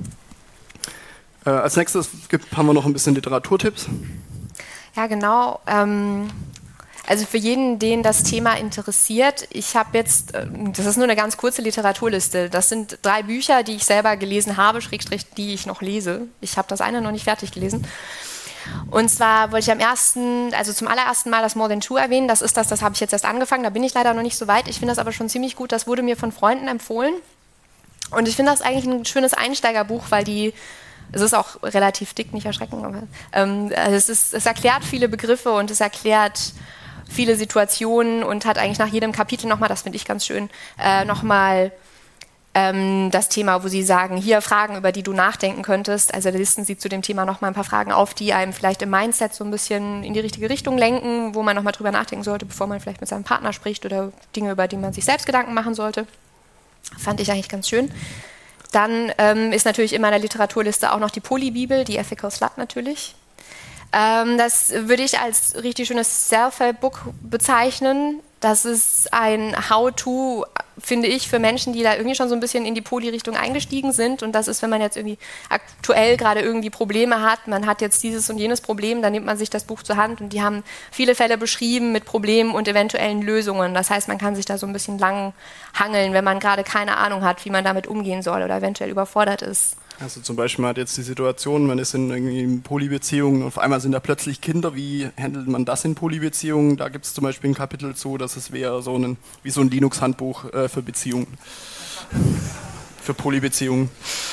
Als nächstes haben wir noch ein bisschen Literaturtipps. Ja, genau. Also für jeden, den das Thema interessiert, ich habe jetzt, das ist nur eine ganz kurze Literaturliste, das sind 3 Bücher, die ich selber gelesen habe, Schrägstrich, die ich noch lese. Ich habe das eine noch nicht fertig gelesen. Und zwar wollte ich zum allerersten Mal das More Than True erwähnen. Das habe ich jetzt erst angefangen, da bin ich leider noch nicht so weit. Ich finde das aber schon ziemlich gut, das wurde mir von Freunden empfohlen. Und ich finde das eigentlich ein schönes Einsteigerbuch, weil es ist auch relativ dick, nicht erschrecken, aber es erklärt viele Begriffe und es erklärt viele Situationen und hat eigentlich nach jedem Kapitel nochmal, das finde ich ganz schön, nochmal das Thema, wo sie sagen, hier Fragen, über die du nachdenken könntest. Also da listen sie zu dem Thema nochmal ein paar Fragen auf, die einem vielleicht im Mindset so ein bisschen in die richtige Richtung lenken, wo man nochmal drüber nachdenken sollte, bevor man vielleicht mit seinem Partner spricht oder Dinge, über die man sich selbst Gedanken machen sollte. Fand ich eigentlich ganz schön. Dann ist natürlich in meiner Literaturliste auch noch die Poly-Bibel, die Ethical Slut natürlich. Das würde ich als richtig schönes Self-Help-Book bezeichnen. Das ist ein How-To, finde ich, für Menschen, die da irgendwie schon so ein bisschen in die Poly-Richtung eingestiegen sind. Und das ist, wenn man jetzt irgendwie aktuell gerade irgendwie Probleme hat, man hat jetzt dieses und jenes Problem, dann nimmt man sich das Buch zur Hand und die haben viele Fälle beschrieben mit Problemen und eventuellen Lösungen. Das heißt, man kann sich da so ein bisschen lang hangeln, wenn man gerade keine Ahnung hat, wie man damit umgehen soll oder eventuell überfordert ist. Also zum Beispiel man hat jetzt die Situation, man ist in irgendwie Polybeziehungen und auf einmal sind da plötzlich Kinder. Wie handelt man das in Polybeziehungen? Da gibt es zum Beispiel ein Kapitel zu, dass es wäre wie so ein Linux-Handbuch für Beziehungen, für Polybeziehungen.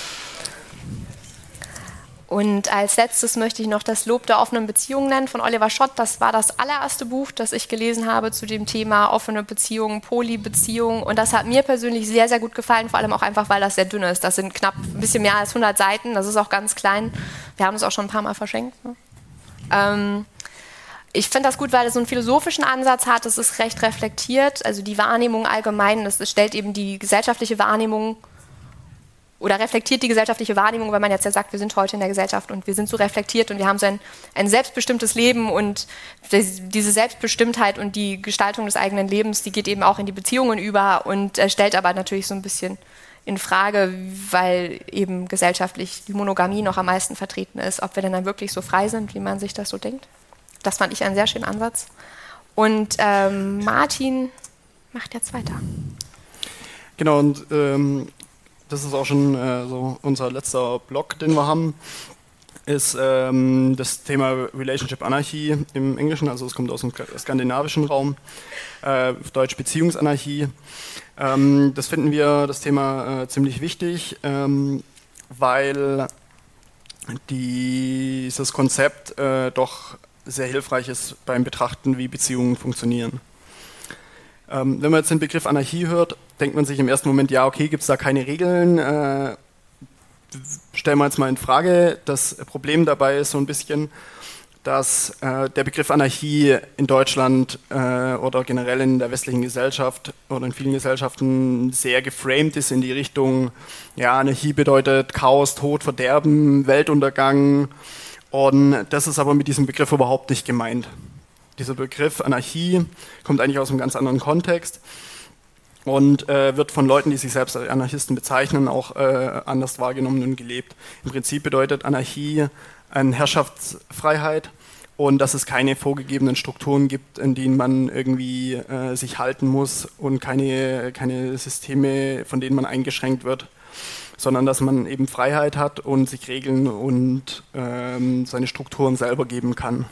Und als letztes möchte ich noch das Lob der offenen Beziehungen nennen von Oliver Schott. Das war das allererste Buch, das ich gelesen habe zu dem Thema offene Beziehungen, Polybeziehungen. Und das hat mir persönlich sehr, sehr gut gefallen, vor allem auch einfach, weil das sehr dünn ist. Das sind knapp ein bisschen mehr als 100 Seiten, das ist auch ganz klein. Wir haben es auch schon ein paar Mal verschenkt. Ne? Ich finde das gut, weil es so einen philosophischen Ansatz hat. Es ist recht reflektiert, also die Wahrnehmung allgemein, das stellt eben die gesellschaftliche Wahrnehmung oder reflektiert die gesellschaftliche Wahrnehmung, weil man jetzt ja sagt, wir sind heute in der Gesellschaft und wir sind so reflektiert und wir haben so ein selbstbestimmtes Leben und diese Selbstbestimmtheit und die Gestaltung des eigenen Lebens, die geht eben auch in die Beziehungen über und stellt aber natürlich so ein bisschen in Frage, weil eben gesellschaftlich die Monogamie noch am meisten vertreten ist, ob wir denn dann wirklich so frei sind, wie man sich das so denkt. Das fand ich einen sehr schönen Ansatz. Und Martin macht jetzt weiter. Genau, und das ist auch schon so unser letzter Blog, den wir haben, ist das Thema Relationship Anarchie im Englischen, also es kommt aus dem skandinavischen Raum, auf Deutsch Beziehungsanarchie. Das finden wir, das Thema, ziemlich wichtig, weil dieses Konzept doch sehr hilfreich ist beim Betrachten, wie Beziehungen funktionieren. Wenn man jetzt den Begriff Anarchie hört, denkt man sich im ersten Moment, ja, okay, gibt es da keine Regeln? Stellen wir jetzt mal in Frage. Das Problem dabei ist so ein bisschen, dass der Begriff Anarchie in Deutschland oder generell in der westlichen Gesellschaft oder in vielen Gesellschaften sehr geframed ist in die Richtung, ja, Anarchie bedeutet Chaos, Tod, Verderben, Weltuntergang. Und das ist aber mit diesem Begriff überhaupt nicht gemeint. Dieser Begriff Anarchie kommt eigentlich aus einem ganz anderen Kontext und wird von Leuten, die sich selbst als Anarchisten bezeichnen, auch anders wahrgenommen und gelebt. Im Prinzip bedeutet Anarchie eine Herrschaftsfreiheit und dass es keine vorgegebenen Strukturen gibt, in denen man irgendwie sich halten muss und keine Systeme, von denen man eingeschränkt wird, sondern dass man eben Freiheit hat und sich Regeln und seine Strukturen selber geben kann.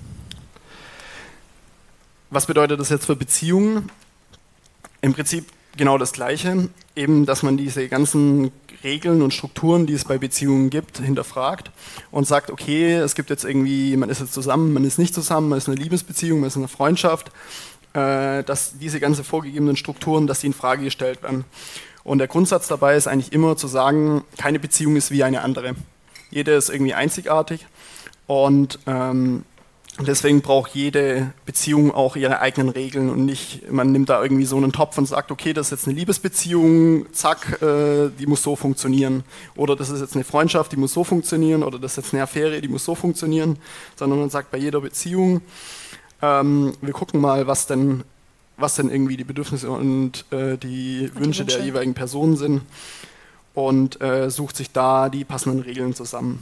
Was bedeutet das jetzt für Beziehungen? Im Prinzip genau das Gleiche, eben, dass man diese ganzen Regeln und Strukturen, die es bei Beziehungen gibt, hinterfragt und sagt, okay, es gibt jetzt irgendwie, man ist jetzt zusammen, man ist nicht zusammen, man ist in einer Liebesbeziehung, man ist in einer Freundschaft, dass diese ganzen vorgegebenen Strukturen, dass die in Frage gestellt werden. Und der Grundsatz dabei ist eigentlich immer zu sagen, keine Beziehung ist wie eine andere. Jede ist irgendwie einzigartig und deswegen braucht jede Beziehung auch ihre eigenen Regeln und nicht, man nimmt da irgendwie so einen Topf und sagt, okay, das ist jetzt eine Liebesbeziehung, zack, die muss so funktionieren. Oder das ist jetzt eine Freundschaft, die muss so funktionieren. Oder das ist jetzt eine Affäre, die muss so funktionieren. Sondern man sagt bei jeder Beziehung, wir gucken mal, was denn irgendwie die Bedürfnisse und die Wünsche der jeweiligen Person sind und sucht sich da die passenden Regeln zusammen.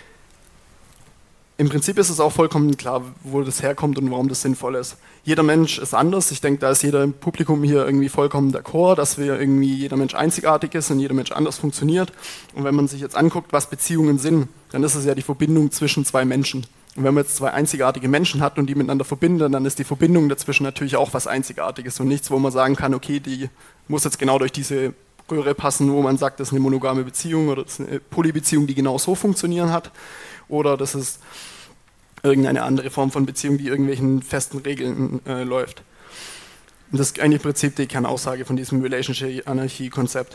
Im Prinzip ist es auch vollkommen klar, wo das herkommt und warum das sinnvoll ist. Jeder Mensch ist anders. Ich denke, da ist jeder im Publikum hier irgendwie vollkommen d'accord, dass jeder Mensch einzigartig ist und jeder Mensch anders funktioniert. Und wenn man sich jetzt anguckt, was Beziehungen sind, dann ist es ja die Verbindung zwischen zwei Menschen. Und wenn man jetzt zwei einzigartige Menschen hat und die miteinander verbindet, dann ist die Verbindung dazwischen natürlich auch was Einzigartiges und nichts, wo man sagen kann, okay, die muss jetzt genau durch diese Röhre passen, wo man sagt, das ist eine monogame Beziehung oder das ist eine Polybeziehung, die genau so funktionieren hat. Oder das ist irgendeine andere Form von Beziehung, die irgendwelchen festen Regeln läuft. Und das ist eigentlich im Prinzip die Kernaussage von diesem Relationship-Anarchie-Konzept.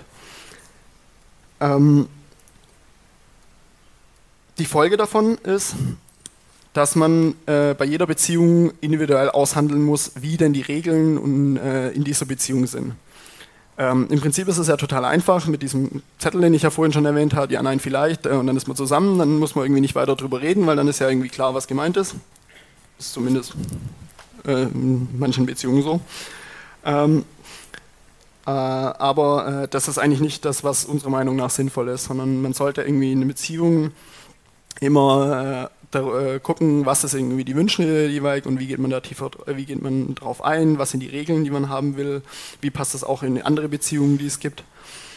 Die Folge davon ist, dass man bei jeder Beziehung individuell aushandeln muss, wie denn die Regeln in dieser Beziehung sind. Im Prinzip ist es ja total einfach mit diesem Zettel, den ich ja vorhin schon erwähnt habe, ja, nein, vielleicht, und dann ist man zusammen, dann muss man irgendwie nicht weiter drüber reden, weil dann ist ja irgendwie klar, was gemeint ist. Das ist zumindest in manchen Beziehungen so. Aber das ist eigentlich nicht das, was unserer Meinung nach sinnvoll ist, sondern man sollte irgendwie in einer Beziehung immer gucken, was ist irgendwie die Wünsche jeweils und wie geht man drauf ein, was sind die Regeln, die man haben will, wie passt das auch in andere Beziehungen, die es gibt.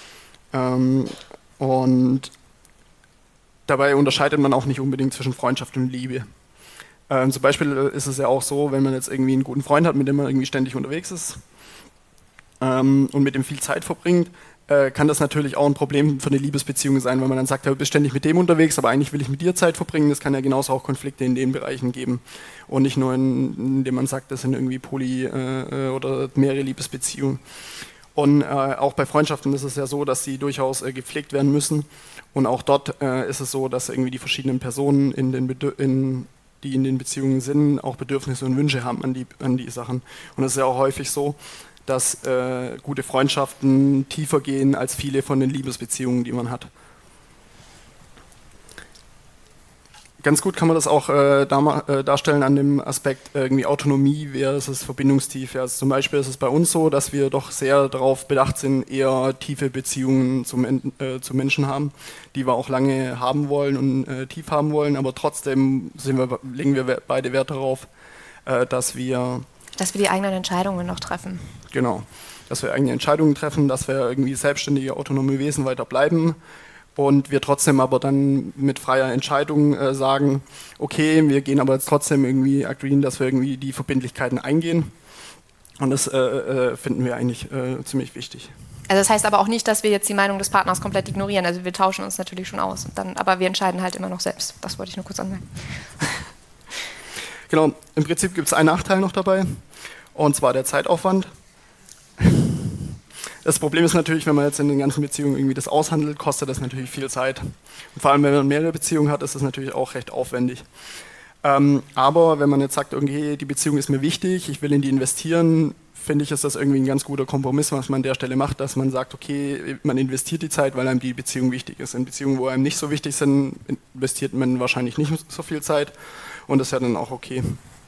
Und dabei unterscheidet man auch nicht unbedingt zwischen Freundschaft und Liebe. Zum Beispiel ist es ja auch so, wenn man jetzt irgendwie einen guten Freund hat, mit dem man irgendwie ständig unterwegs ist und mit dem viel Zeit verbringt, kann das natürlich auch ein Problem für eine Liebesbeziehung sein, weil man dann sagt, ja, du bist ständig mit dem unterwegs, aber eigentlich will ich mit dir Zeit verbringen. Das kann ja genauso auch Konflikte in den Bereichen geben und nicht nur indem man sagt, das sind irgendwie oder mehrere Liebesbeziehungen. Und auch bei Freundschaften ist es ja so, dass sie durchaus gepflegt werden müssen und auch dort ist es so, dass irgendwie die verschiedenen Personen die in den Beziehungen sind, auch Bedürfnisse und Wünsche haben an die Sachen. Und es ist ja auch häufig so, dass gute Freundschaften tiefer gehen als viele von den Liebesbeziehungen, die man hat. Ganz gut kann man das auch darstellen an dem Aspekt irgendwie Autonomie versus Verbindungstiefe. Also zum Beispiel ist es bei uns so, dass wir doch sehr darauf bedacht sind, eher tiefe Beziehungen zu Menschen haben, die wir auch lange haben wollen und tief haben wollen, aber trotzdem legen wir beide Wert darauf, dass wir die eigenen Entscheidungen noch treffen. Genau, dass wir eigene Entscheidungen treffen, dass wir irgendwie selbstständige, autonome Wesen weiter bleiben und wir trotzdem aber dann mit freier Entscheidung sagen, okay, wir gehen aber jetzt trotzdem irgendwie agreeen, dass wir irgendwie die Verbindlichkeiten eingehen und das finden wir eigentlich ziemlich wichtig. Also das heißt aber auch nicht, dass wir jetzt die Meinung des Partners komplett ignorieren, also wir tauschen uns natürlich schon aus, aber wir entscheiden halt immer noch selbst. Das wollte ich nur kurz anmerken. Genau, im Prinzip gibt es einen Nachteil noch dabei, und zwar der Zeitaufwand. Das Problem ist natürlich, wenn man jetzt in den ganzen Beziehungen irgendwie das aushandelt, kostet das natürlich viel Zeit. Und vor allem, wenn man mehrere Beziehungen hat, ist das natürlich auch recht aufwendig. Aber wenn man jetzt sagt, okay, die Beziehung ist mir wichtig, ich will in die investieren, finde ich, ist das irgendwie ein ganz guter Kompromiss, was man an der Stelle macht, dass man sagt, okay, man investiert die Zeit, weil einem die Beziehung wichtig ist. In Beziehungen, wo einem nicht so wichtig sind, investiert man wahrscheinlich nicht so viel Zeit und das ist ja dann auch okay.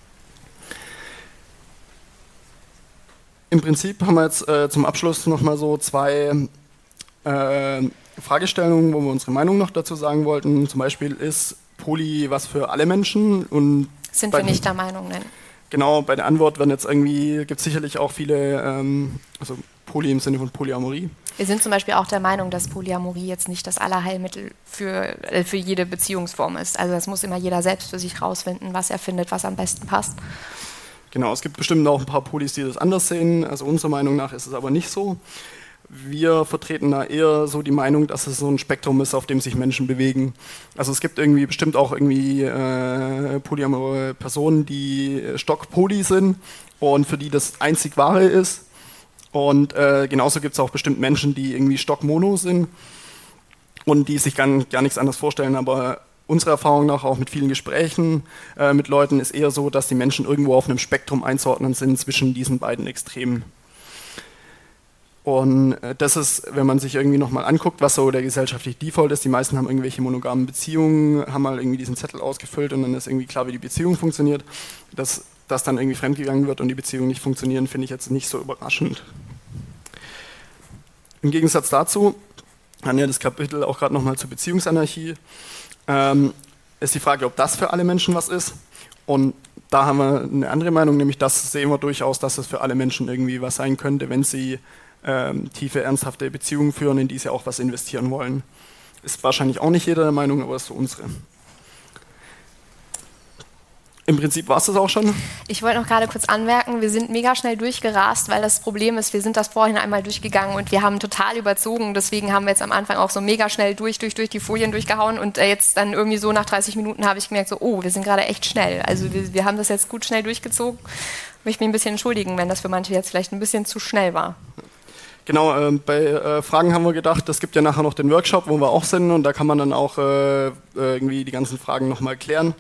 Im Prinzip haben wir jetzt zum Abschluss nochmal so zwei Fragestellungen, wo wir unsere Meinung noch dazu sagen wollten. Zum Beispiel, ist Poly was für alle Menschen? Und sind wir nicht der Meinung, nein. Genau, bei der Antwort gibt es sicherlich auch viele, also Poly im Sinne von Polyamorie. Wir sind zum Beispiel auch der Meinung, dass Polyamorie jetzt nicht das Allerheilmittel für jede Beziehungsform ist. Also das muss immer jeder selbst für sich rausfinden, was er findet, was am besten passt. Genau, es gibt bestimmt auch ein paar Polis, die das anders sehen. Also unserer Meinung nach ist es aber nicht so. Wir vertreten da eher so die Meinung, dass es so ein Spektrum ist, auf dem sich Menschen bewegen. Also es gibt irgendwie bestimmt auch irgendwie polyamore Personen, die Stock-Poly sind und für die das einzig Wahre ist. Und genauso gibt es auch bestimmt Menschen, die irgendwie stockmono sind und die sich gar nichts anderes vorstellen. Aber unserer Erfahrung nach, auch mit vielen Gesprächen mit Leuten, ist eher so, dass die Menschen irgendwo auf einem Spektrum einzuordnen sind zwischen diesen beiden Extremen. Und das ist, wenn man sich irgendwie nochmal anguckt, was so der gesellschaftliche Default ist. Die meisten haben irgendwelche monogamen Beziehungen, haben mal irgendwie diesen Zettel ausgefüllt und dann ist irgendwie klar, wie die Beziehung funktioniert. Dass dann irgendwie fremdgegangen wird und die Beziehungen nicht funktionieren, finde ich jetzt nicht so überraschend. Im Gegensatz dazu, haben ja das Kapitel auch gerade nochmal zur Beziehungsanarchie, ist die Frage, ob das für alle Menschen was ist. Und da haben wir eine andere Meinung, nämlich das sehen wir durchaus, dass es für alle Menschen irgendwie was sein könnte, wenn sie tiefe, ernsthafte Beziehungen führen, in die sie auch was investieren wollen. Ist wahrscheinlich auch nicht jeder der Meinung, aber ist so unsere. Im Prinzip war es das auch schon. Ich wollte noch gerade kurz anmerken, wir sind mega schnell durchgerast, weil das Problem ist, wir sind das vorhin einmal durchgegangen und wir haben total überzogen. Deswegen haben wir jetzt am Anfang auch so mega schnell durch die Folien durchgehauen und jetzt dann irgendwie so nach 30 Minuten habe ich gemerkt, so, oh, wir sind gerade echt schnell. Also wir haben das jetzt gut schnell durchgezogen. Ich möchte mich ein bisschen entschuldigen, wenn das für manche jetzt vielleicht ein bisschen zu schnell war. Genau, bei Fragen haben wir gedacht, es gibt ja nachher noch den Workshop, wo wir auch sind und da kann man dann auch irgendwie die ganzen Fragen nochmal klären.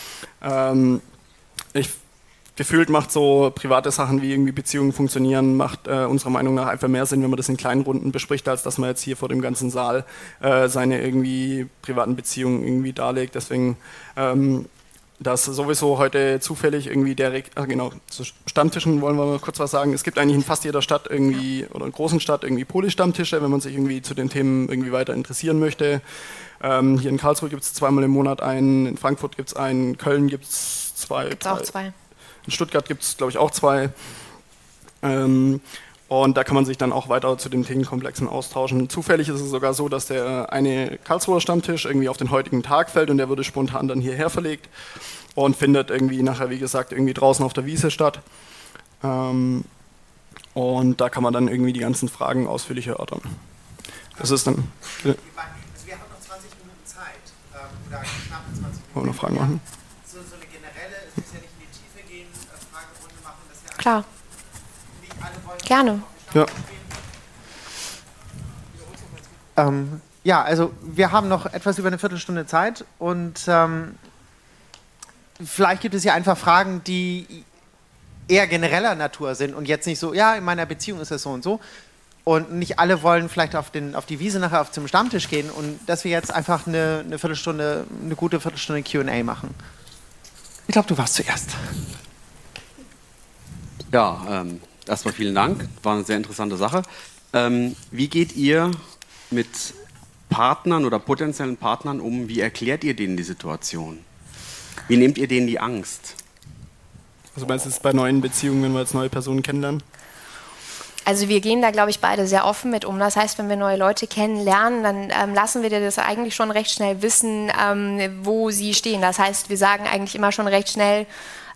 Gefühlt macht so private Sachen wie irgendwie Beziehungen funktionieren, macht unserer Meinung nach einfach mehr Sinn, wenn man das in kleinen Runden bespricht, als dass man jetzt hier vor dem ganzen Saal seine irgendwie privaten Beziehungen irgendwie darlegt. Deswegen das sowieso heute zufällig irgendwie zu Stammtischen wollen wir mal kurz was sagen. Es gibt eigentlich in fast jeder Stadt irgendwie oder in großen Stadt irgendwie Poli-Stammtische, wenn man sich irgendwie zu den Themen irgendwie weiter interessieren möchte. Hier in Karlsruhe gibt es zweimal im Monat einen, in Frankfurt gibt es einen, in Köln gibt es zwei. Gibt es auch zwei. In Stuttgart gibt es, glaube ich, auch zwei. Und da kann man sich dann auch weiter zu den Themenkomplexen austauschen. Zufällig ist es sogar so, dass der eine Karlsruher Stammtisch irgendwie auf den heutigen Tag fällt und der wurde spontan dann hierher verlegt und findet irgendwie nachher, wie gesagt, irgendwie draußen auf der Wiese statt. Und da kann man dann irgendwie die ganzen Fragen ausführlich erörtern. Das ist dann... Wir haben noch 20 Minuten Zeit, oder knapp 20 Minuten. Wollen wir noch Fragen machen? So eine generelle, es muss ja nicht in die Tiefe gehen, Fragerunde machen, dass ja Klar. Nicht alle wollen. Gerne. Ja. Ja, also wir haben noch etwas über eine Viertelstunde Zeit und vielleicht gibt es ja einfach Fragen, die eher genereller Natur sind und jetzt nicht so, ja, in meiner Beziehung ist es so und so. Und nicht alle wollen vielleicht auf die Wiese nachher zum Stammtisch gehen und dass wir jetzt einfach eine Viertelstunde, eine gute Viertelstunde Q&A machen. Ich glaube, du warst zuerst. Ja, erstmal vielen Dank. War eine sehr interessante Sache. Wie geht ihr mit Partnern oder potenziellen Partnern um? Wie erklärt ihr denen die Situation? Wie nehmt ihr denen die Angst? Also meinst du es bei neuen Beziehungen, wenn wir jetzt neue Personen kennenlernen? Also wir gehen da, glaube ich, beide sehr offen mit um. Das heißt, wenn wir neue Leute kennenlernen, dann lassen wir dir das eigentlich schon recht schnell wissen, wo sie stehen. Das heißt, wir sagen eigentlich immer schon recht schnell,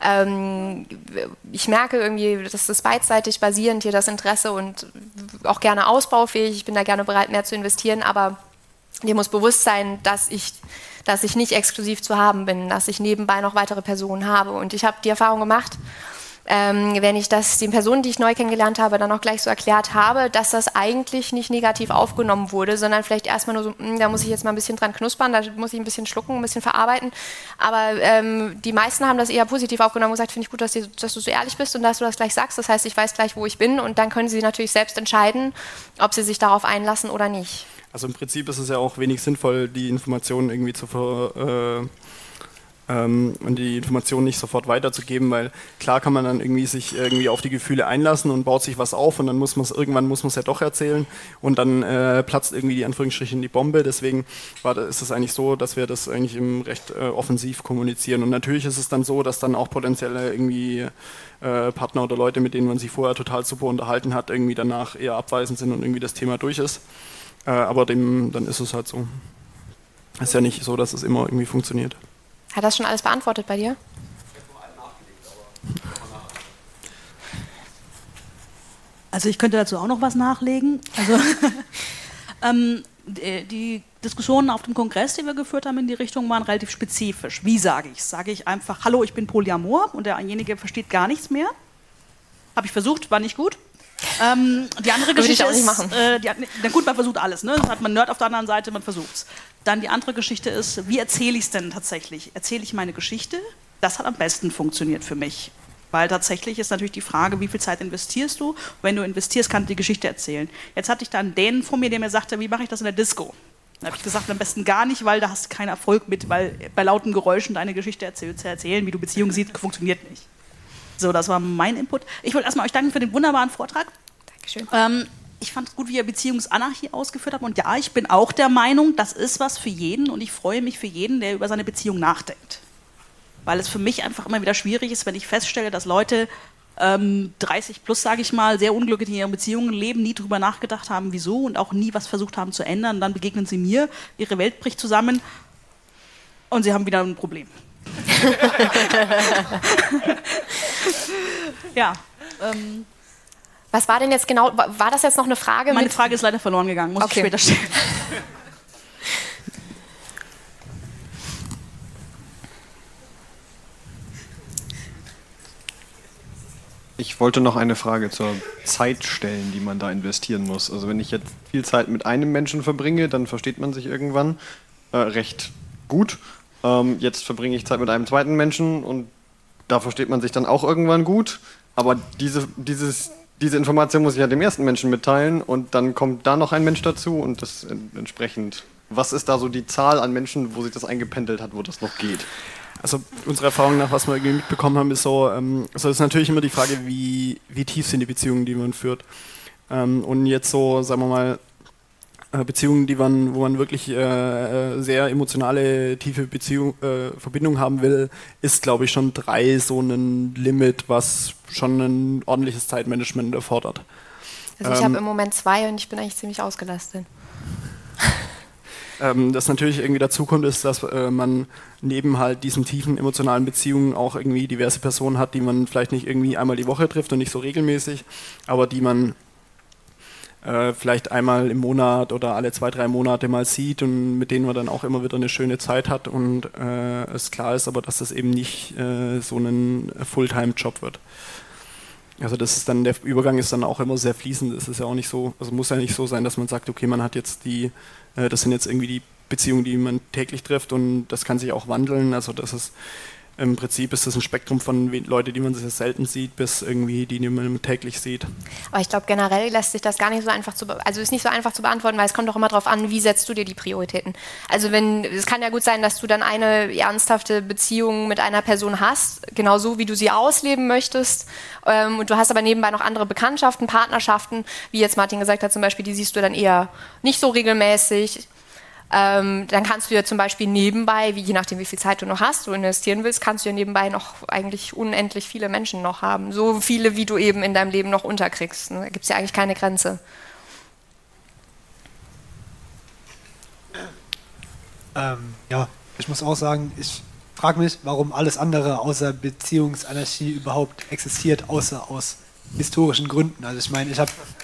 ich merke irgendwie, das ist beidseitig basierend hier das Interesse und auch gerne ausbaufähig. Ich bin da gerne bereit, mehr zu investieren, aber dir muss bewusst sein, dass ich nicht exklusiv zu haben bin, dass ich nebenbei noch weitere Personen habe. Und ich habe die Erfahrung gemacht, wenn ich das den Personen, die ich neu kennengelernt habe, dann auch gleich so erklärt habe, dass das eigentlich nicht negativ aufgenommen wurde, sondern vielleicht erstmal nur so, da muss ich jetzt mal ein bisschen dran knuspern, da muss ich ein bisschen schlucken, ein bisschen verarbeiten. Aber die meisten haben das eher positiv aufgenommen und gesagt, finde ich gut, dass du so ehrlich bist und dass du das gleich sagst. Das heißt, ich weiß gleich, wo ich bin und dann können sie natürlich selbst entscheiden, ob sie sich darauf einlassen oder nicht. Also im Prinzip ist es ja auch wenig sinnvoll, die Informationen irgendwie die Informationen nicht sofort weiterzugeben, weil klar kann man dann irgendwie sich irgendwie auf die Gefühle einlassen und baut sich was auf und dann irgendwann muss man es ja doch erzählen und dann platzt irgendwie die Anführungsstrichen die Bombe. Deswegen ist es eigentlich so, dass wir das eigentlich recht offensiv kommunizieren. Und natürlich ist es dann so, dass dann auch potenzielle irgendwie Partner oder Leute, mit denen man sich vorher total super unterhalten hat, irgendwie danach eher abweisend sind und irgendwie das Thema durch ist. Aber dann ist es halt so. Es ist ja nicht so, dass es immer irgendwie funktioniert. Hat das schon alles beantwortet bei dir? Also ich könnte dazu auch noch was nachlegen. Also die Diskussionen auf dem Kongress, die wir geführt haben in die Richtung, waren relativ spezifisch. Wie sage ich es? Sage ich einfach, hallo, ich bin Polyamor und derjenige versteht gar nichts mehr? Habe ich versucht, war nicht gut. Die andere Würde ich Geschichte auch nicht ist, machen. na gut, man versucht alles, ne? Dann hat man Nerd auf der anderen Seite, man versucht's. Dann die andere Geschichte ist, wie erzähle ich es denn tatsächlich? Erzähle ich meine Geschichte? Das hat am besten funktioniert für mich. Weil tatsächlich ist natürlich die Frage, wie viel Zeit investierst du? Wenn du investierst, kannst du die Geschichte erzählen. Jetzt hatte ich da einen Dänen vor mir, der mir sagte, wie mache ich das in der Disco? Dann habe ich gesagt, am besten gar nicht, weil da hast du keinen Erfolg mit, weil bei lauten Geräuschen deine Geschichte zu erzählen, wie du Beziehungen siehst, funktioniert nicht. So, das war mein Input. Ich wollte erstmal euch danken für den wunderbaren Vortrag. Dankeschön. Ich fand es gut, wie ihr Beziehungsanarchie ausgeführt habt. Und ja, ich bin auch der Meinung, das ist was für jeden. Und ich freue mich für jeden, der über seine Beziehung nachdenkt. Weil es für mich einfach immer wieder schwierig ist, wenn ich feststelle, dass Leute 30 plus, sage ich mal, sehr unglücklich in ihren Beziehungen leben, nie drüber nachgedacht haben, wieso und auch nie was versucht haben zu ändern. Dann begegnen sie mir, ihre Welt bricht zusammen und sie haben wieder ein Problem. Ja. Was war denn jetzt genau, war das jetzt noch eine Frage? Meine Frage ist leider verloren gegangen, muss ich später stellen. Ich wollte noch eine Frage zur Zeit stellen, die man da investieren muss. Also wenn ich jetzt viel Zeit mit einem Menschen verbringe, dann versteht man sich irgendwann recht gut. Jetzt verbringe ich Zeit mit einem zweiten Menschen und da versteht man sich dann auch irgendwann gut. Aber diese Information muss ich ja dem ersten Menschen mitteilen und dann kommt da noch ein Mensch dazu und das entsprechend. Was ist da so die Zahl an Menschen, wo sich das eingependelt hat, wo das noch geht? Also unserer Erfahrung nach, was wir irgendwie mitbekommen haben, ist so, also ist natürlich immer die Frage, wie tief sind die Beziehungen, die man führt. Und jetzt so, sagen wir mal, Beziehungen, wo man wirklich sehr emotionale, tiefe Verbindung haben will, ist, glaube ich, schon 3 so ein Limit, was schon ein ordentliches Zeitmanagement erfordert. Also ich habe im Moment 2 und ich bin eigentlich ziemlich ausgelastet. Das natürlich irgendwie dazu kommt, ist, dass man neben halt diesen tiefen emotionalen Beziehungen auch irgendwie diverse Personen hat, die man vielleicht nicht irgendwie einmal die Woche trifft und nicht so regelmäßig, aber die man vielleicht einmal im Monat oder alle 2-3 Monate mal sieht und mit denen man dann auch immer wieder eine schöne Zeit hat und es klar ist aber, dass das eben nicht so ein Fulltime-Job wird. Also das ist dann, der Übergang ist dann auch immer sehr fließend. Es ist ja auch nicht so, also muss ja nicht so sein, dass man sagt, okay, man hat jetzt das sind jetzt irgendwie die Beziehungen, die man täglich trifft und das kann sich auch wandeln. Also das ist im Prinzip ist das ein Spektrum von Leuten, die man sehr selten sieht, bis irgendwie die man täglich sieht. Aber ich glaube, generell lässt sich das gar nicht so einfach also ist nicht so einfach zu beantworten, weil es kommt doch immer darauf an, wie setzt du dir die Prioritäten. Also es kann ja gut sein, dass du dann eine ernsthafte Beziehung mit einer Person hast, genauso wie du sie ausleben möchtest, und du hast aber nebenbei noch andere Bekanntschaften, Partnerschaften, wie jetzt Martin gesagt hat zum Beispiel, die siehst du dann eher nicht so regelmäßig. Dann kannst du ja zum Beispiel nebenbei, je nachdem wie viel Zeit du noch hast, du investieren willst, kannst du ja nebenbei noch eigentlich unendlich viele Menschen noch haben. So viele, wie du eben in deinem Leben noch unterkriegst. Da gibt es ja eigentlich keine Grenze. Ja, ich muss auch sagen, ich frage mich, warum alles andere außer Beziehungsanarchie überhaupt existiert, außer aus historischen Gründen. Also ich meine,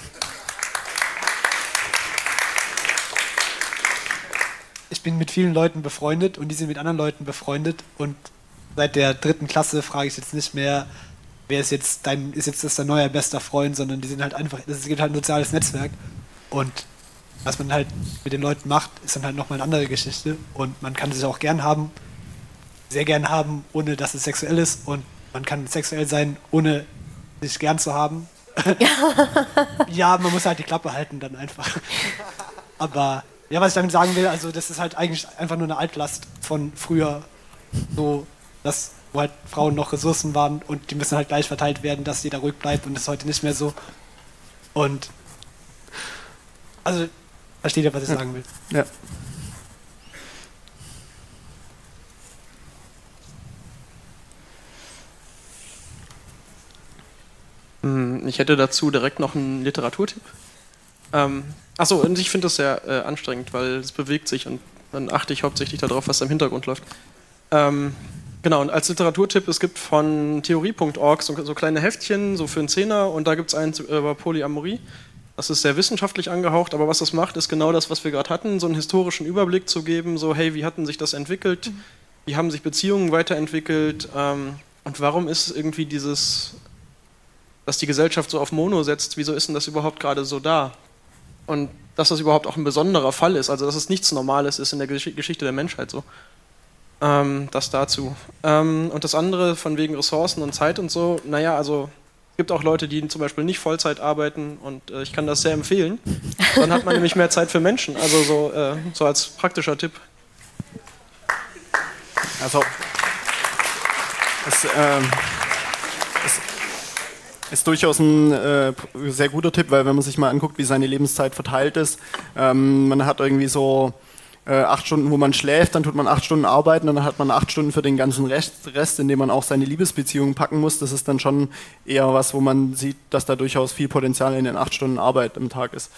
ich bin mit vielen Leuten befreundet und die sind mit anderen Leuten befreundet und seit der 3. Klasse frage ich jetzt nicht mehr, wer ist jetzt dein neuer bester Freund, sondern die sind halt einfach, es gibt halt ein soziales Netzwerk und was man halt mit den Leuten macht, ist dann halt nochmal eine andere Geschichte und man kann sich auch sehr gern haben, ohne dass es sexuell ist und man kann sexuell sein, ohne sich gern zu haben. Ja, man muss halt die Klappe halten dann einfach. Aber ja, was ich damit sagen will, also das ist halt eigentlich einfach nur eine Altlast von früher, so, wo halt Frauen noch Ressourcen waren und die müssen halt gleich verteilt werden, dass jeder ruhig bleibt und das ist heute nicht mehr so. Und also versteht ihr, was ich sagen will? Ja. Ich hätte dazu direkt noch einen Literaturtipp. Achso, und ich finde das sehr anstrengend, weil es bewegt sich und dann achte ich hauptsächlich darauf, was da im Hintergrund läuft. Genau, und als Literaturtipp, es gibt von theorie.org so kleine Heftchen, so für einen Zehner, und da gibt es eins über Polyamorie. Das ist sehr wissenschaftlich angehaucht, aber was das macht, ist genau das, was wir gerade hatten, so einen historischen Überblick zu geben, so hey, wie hatten sich das entwickelt, wie haben sich Beziehungen weiterentwickelt und warum ist irgendwie dieses dass die Gesellschaft so auf Mono setzt, wieso ist denn das überhaupt gerade so da? Und dass das überhaupt auch ein besonderer Fall ist, also dass es nichts Normales ist in der Geschichte der Menschheit so. Das dazu. Und das andere von wegen Ressourcen und Zeit und so, naja, also es gibt auch Leute, die zum Beispiel nicht Vollzeit arbeiten und ich kann das sehr empfehlen. Dann hat man nämlich mehr Zeit für Menschen, also so als praktischer Tipp. Also es ist durchaus ein sehr guter Tipp, weil wenn man sich mal anguckt, wie seine Lebenszeit verteilt ist, man hat irgendwie so 8 Stunden, wo man schläft, dann tut man 8 Stunden arbeiten und dann hat man 8 Stunden für den ganzen Rest, in dem man auch seine Liebesbeziehungen packen muss. Das ist dann schon eher was, wo man sieht, dass da durchaus viel Potenzial in den 8 Stunden Arbeit am Tag ist.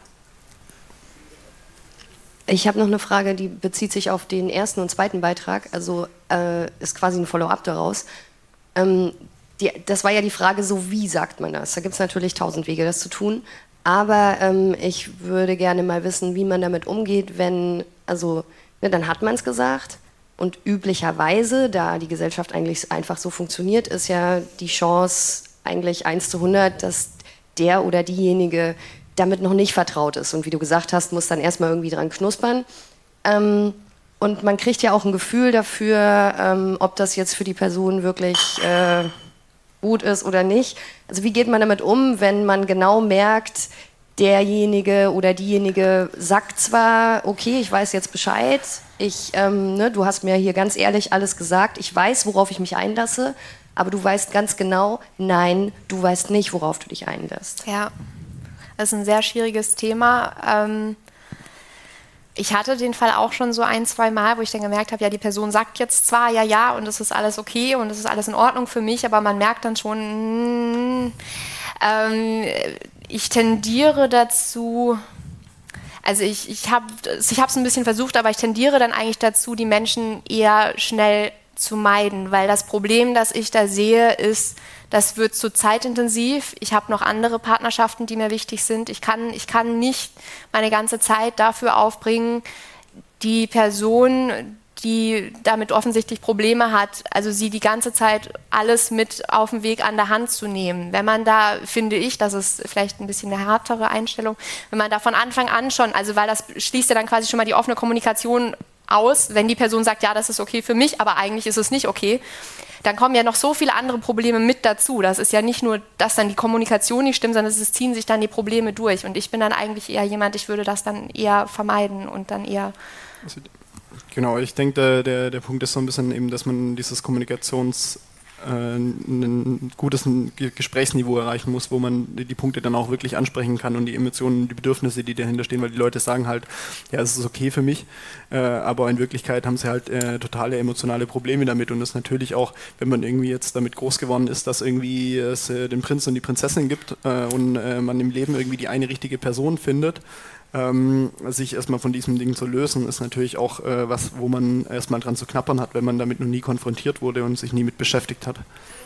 Ich habe noch eine Frage, die bezieht sich auf den ersten und zweiten Beitrag, also ist quasi ein Follow-up daraus. Das war ja die Frage, so wie sagt man das? Da gibt es natürlich 1000 Wege, das zu tun. Aber ich würde gerne mal wissen, wie man damit umgeht, wenn, also, ne, dann hat man es gesagt und üblicherweise, da die Gesellschaft eigentlich einfach so funktioniert, ist ja die Chance eigentlich 1:100, dass der oder diejenige damit noch nicht vertraut ist und wie du gesagt hast, muss dann erstmal irgendwie dran knuspern. Und man kriegt ja auch ein Gefühl dafür, ob das jetzt für die Person wirklich gut ist oder nicht. Also wie geht man damit um, wenn man genau merkt, derjenige oder diejenige sagt zwar, okay, ich weiß jetzt Bescheid, du hast mir hier ganz ehrlich alles gesagt, ich weiß, worauf ich mich einlasse, aber du weißt ganz genau, nein, du weißt nicht, worauf du dich einlässt. Ja, das ist ein sehr schwieriges Thema. Ich hatte den Fall auch schon so 1-2 Mal, wo ich dann gemerkt habe, ja, die Person sagt jetzt zwar ja und es ist alles okay und es ist alles in Ordnung für mich, aber man merkt dann schon, ich tendiere dazu, also ich habe es ein bisschen versucht, aber ich tendiere dann eigentlich dazu, die Menschen eher schnell zu meiden, weil das Problem, das ich da sehe, ist, das wird zu zeitintensiv. Ich habe noch andere Partnerschaften, die mir wichtig sind. Ich kann nicht meine ganze Zeit dafür aufbringen, die Person, die damit offensichtlich Probleme hat, also sie die ganze Zeit alles mit auf den Weg an der Hand zu nehmen. Wenn man da, finde ich, das ist vielleicht ein bisschen eine härtere Einstellung, wenn man da von Anfang an schon, also weil das schließt ja dann quasi schon mal die offene Kommunikation aus, wenn die Person sagt, ja, das ist okay für mich, aber eigentlich ist es nicht okay, dann kommen ja noch so viele andere Probleme mit dazu. Das ist ja nicht nur, dass dann die Kommunikation nicht stimmt, sondern es ziehen sich dann die Probleme durch. Und ich bin dann eigentlich eher jemand, ich würde das dann eher vermeiden und dann eher... Genau, ich denke, der Punkt ist so ein bisschen eben, dass man dieses ein gutes Gesprächsniveau erreichen muss, wo man die Punkte dann auch wirklich ansprechen kann und die Emotionen, die Bedürfnisse, die dahinter stehen, weil die Leute sagen halt, ja, es ist okay für mich, aber in Wirklichkeit haben sie halt totale emotionale Probleme damit und das natürlich auch, wenn man irgendwie jetzt damit groß geworden ist, dass irgendwie es den Prinz und die Prinzessin gibt und man im Leben irgendwie die eine richtige Person findet, sich erstmal von diesem Ding zu lösen, ist natürlich auch was, wo man erstmal dran zu knappern hat, wenn man damit noch nie konfrontiert wurde und sich nie mit beschäftigt hat.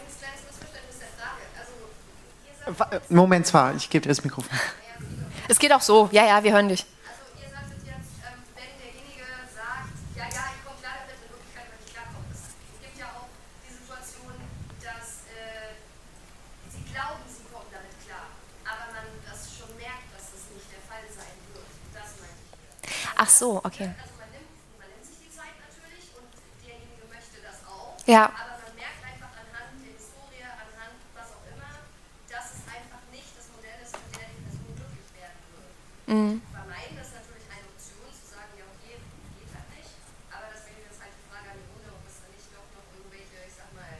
Moment zwar, ich gebe dir das Mikrofon. Es geht auch so, ja, wir hören dich. Also ihr sagtet jetzt, wenn derjenige sagt, ja, ich komme klar damit, in Wirklichkeit aber nicht klarkommt. Es gibt ja auch die Situation, dass sie glauben, sie kommen damit klar, aber man das schon merkt, dass es nicht der Fall sein wird. Das meinte ich hier. Ach so, okay. Also man nimmt sich die Zeit natürlich und derjenige möchte das auch, Ja. aber man merkt einfach anhand der Historie, anhand was auch immer, dass es einfach nicht das Modell ist, mit der die Person glücklich werden würde. Vermeiden ist natürlich eine Option, zu sagen, ja okay, geht halt nicht, aber deswegen ist halt die Frage an die Runde, ob es dann nicht doch noch irgendwelche, ich sag mal,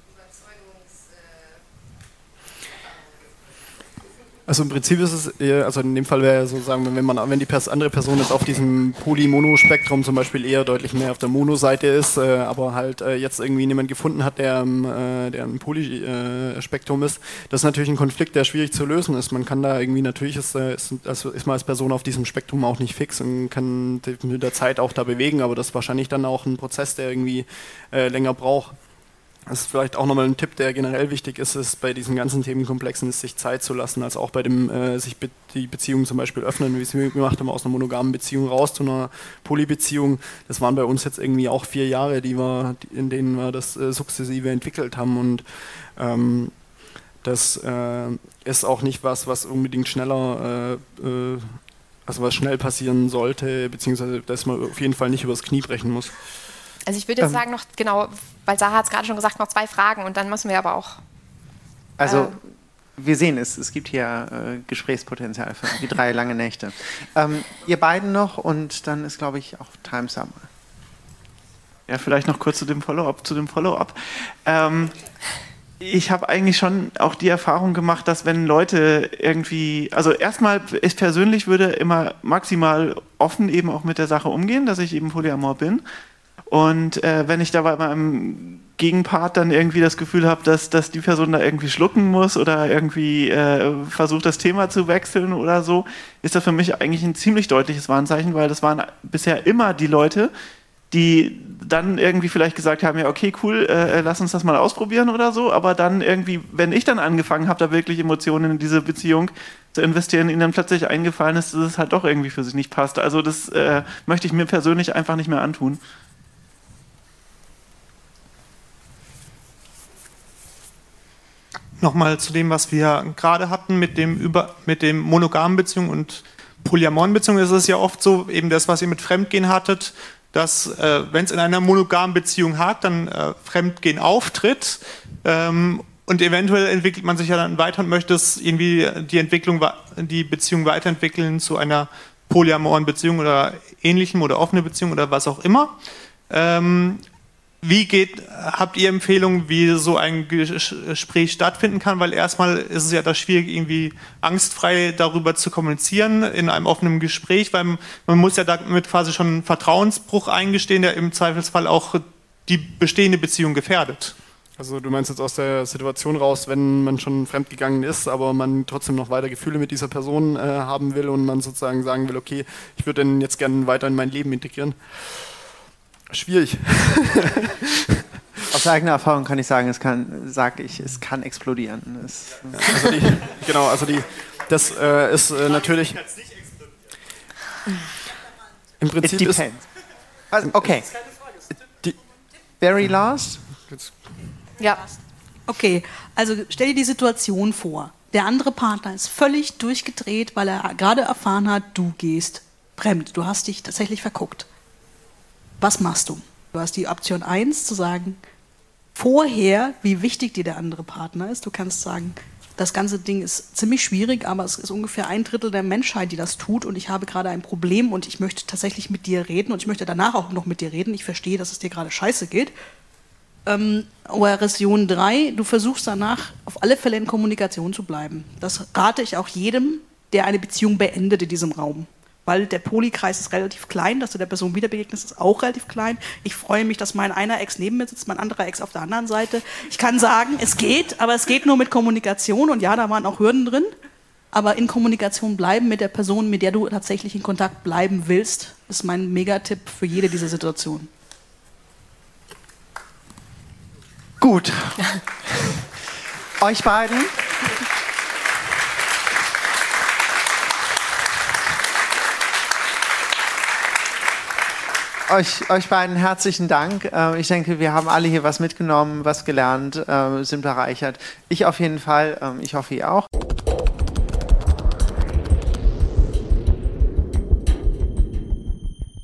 Also im Prinzip ist es, also in dem Fall wäre sozusagen, wenn die andere Person jetzt auf diesem Poly-Mono-Spektrum zum Beispiel eher deutlich mehr auf der Mono-Seite ist, aber halt jetzt irgendwie niemand gefunden hat, der ein Poly-Spektrum ist, das ist natürlich ein Konflikt, der schwierig zu lösen ist. Man kann da irgendwie, natürlich ist man als Person auf diesem Spektrum auch nicht fix und kann mit der Zeit auch da bewegen, aber das ist wahrscheinlich dann auch ein Prozess, der irgendwie länger braucht. Das ist vielleicht auch nochmal ein Tipp, der generell wichtig ist bei diesen ganzen Themenkomplexen, ist sich Zeit zu lassen, also auch bei dem die Beziehung zum Beispiel öffnen, wie wir gemacht haben, aus einer monogamen Beziehung raus zu einer Polybeziehung. Das waren bei uns jetzt irgendwie auch 4 Jahre, in denen wir das sukzessive entwickelt haben und Das ist auch nicht was unbedingt schneller, also was schnell passieren sollte, beziehungsweise dass man auf jeden Fall nicht übers Knie brechen muss. Also ich würde jetzt sagen noch, genau, weil Sarah hat es gerade schon gesagt, noch 2 Fragen und dann müssen wir aber auch... Also wir sehen es gibt hier Gesprächspotenzial für die 3 lange Nächte. Ihr beiden noch und dann ist, glaube ich, auch Time's Up. Ja, vielleicht noch kurz zu dem Follow-up. Ich habe eigentlich schon auch die Erfahrung gemacht, dass wenn Leute irgendwie, also erstmal, ich persönlich würde immer maximal offen eben auch mit der Sache umgehen, dass ich eben polyamor bin. Und wenn ich da bei meinem Gegenpart dann irgendwie das Gefühl habe, dass die Person da irgendwie schlucken muss oder irgendwie versucht, das Thema zu wechseln oder so, ist das für mich eigentlich ein ziemlich deutliches Warnzeichen, weil das waren bisher immer die Leute, die dann irgendwie vielleicht gesagt haben, ja okay, cool, lass uns das mal ausprobieren oder so, aber dann irgendwie, wenn ich dann angefangen habe, da wirklich Emotionen in diese Beziehung zu investieren, ihnen dann plötzlich eingefallen ist, dass es halt doch irgendwie für sich nicht passt. Also das möchte ich mir persönlich einfach nicht mehr antun. Nochmal zu dem, was wir gerade hatten mit dem monogamen Beziehung und polyamoren Beziehung, ist es ja oft so, eben das, was ihr mit Fremdgehen hattet, dass wenn es in einer monogamen Beziehung hakt, dann Fremdgehen auftritt und eventuell entwickelt man sich ja dann weiter und möchte es irgendwie die Beziehung weiterentwickeln zu einer polyamoren Beziehung oder ähnlichem oder offene Beziehung oder was auch immer. Habt ihr Empfehlungen, wie so ein Gespräch stattfinden kann? Weil erstmal ist es ja da schwierig, irgendwie angstfrei darüber zu kommunizieren in einem offenen Gespräch, weil man muss ja damit quasi schon einen Vertrauensbruch eingestehen, der im Zweifelsfall auch die bestehende Beziehung gefährdet. Also du meinst jetzt aus der Situation raus, wenn man schon fremdgegangen ist, aber man trotzdem noch weiter Gefühle mit dieser Person haben will und man sozusagen sagen will, okay, ich würde den jetzt gerne weiter in mein Leben integrieren. Schwierig. Aus eigener Erfahrung kann ich sagen, es kann explodieren. Das ist natürlich. Im Prinzip ist. Okay. Very last? Ja. Okay, also stell dir die Situation vor. Der andere Partner ist völlig durchgedreht, weil er gerade erfahren hat, du gehst fremd. Du hast dich tatsächlich verguckt. Was machst du? Du hast die Option 1 zu sagen, vorher, wie wichtig dir der andere Partner ist. Du kannst sagen, das ganze Ding ist ziemlich schwierig, aber es ist ungefähr 1/3 der Menschheit, die das tut und ich habe gerade ein Problem und ich möchte tatsächlich mit dir reden und ich möchte danach auch noch mit dir reden. Ich verstehe, dass es dir gerade scheiße geht. Version 3, du versuchst danach auf alle Fälle in Kommunikation zu bleiben. Das rate ich auch jedem, der eine Beziehung beendet in diesem Raum. Weil der Polykreis ist relativ klein, dass du der Person wieder begegnest, ist auch relativ klein. Ich freue mich, dass mein einer Ex neben mir sitzt, mein anderer Ex auf der anderen Seite. Ich kann sagen, es geht, aber es geht nur mit Kommunikation und ja, da waren auch Hürden drin. Aber in Kommunikation bleiben mit der Person, mit der du tatsächlich in Kontakt bleiben willst, ist mein Megatipp für jede dieser Situationen. Gut. Euch beiden. Euch beiden herzlichen Dank. Ich denke, wir haben alle hier was mitgenommen, was gelernt, sind bereichert. Ich auf jeden Fall. Ich hoffe, ihr auch.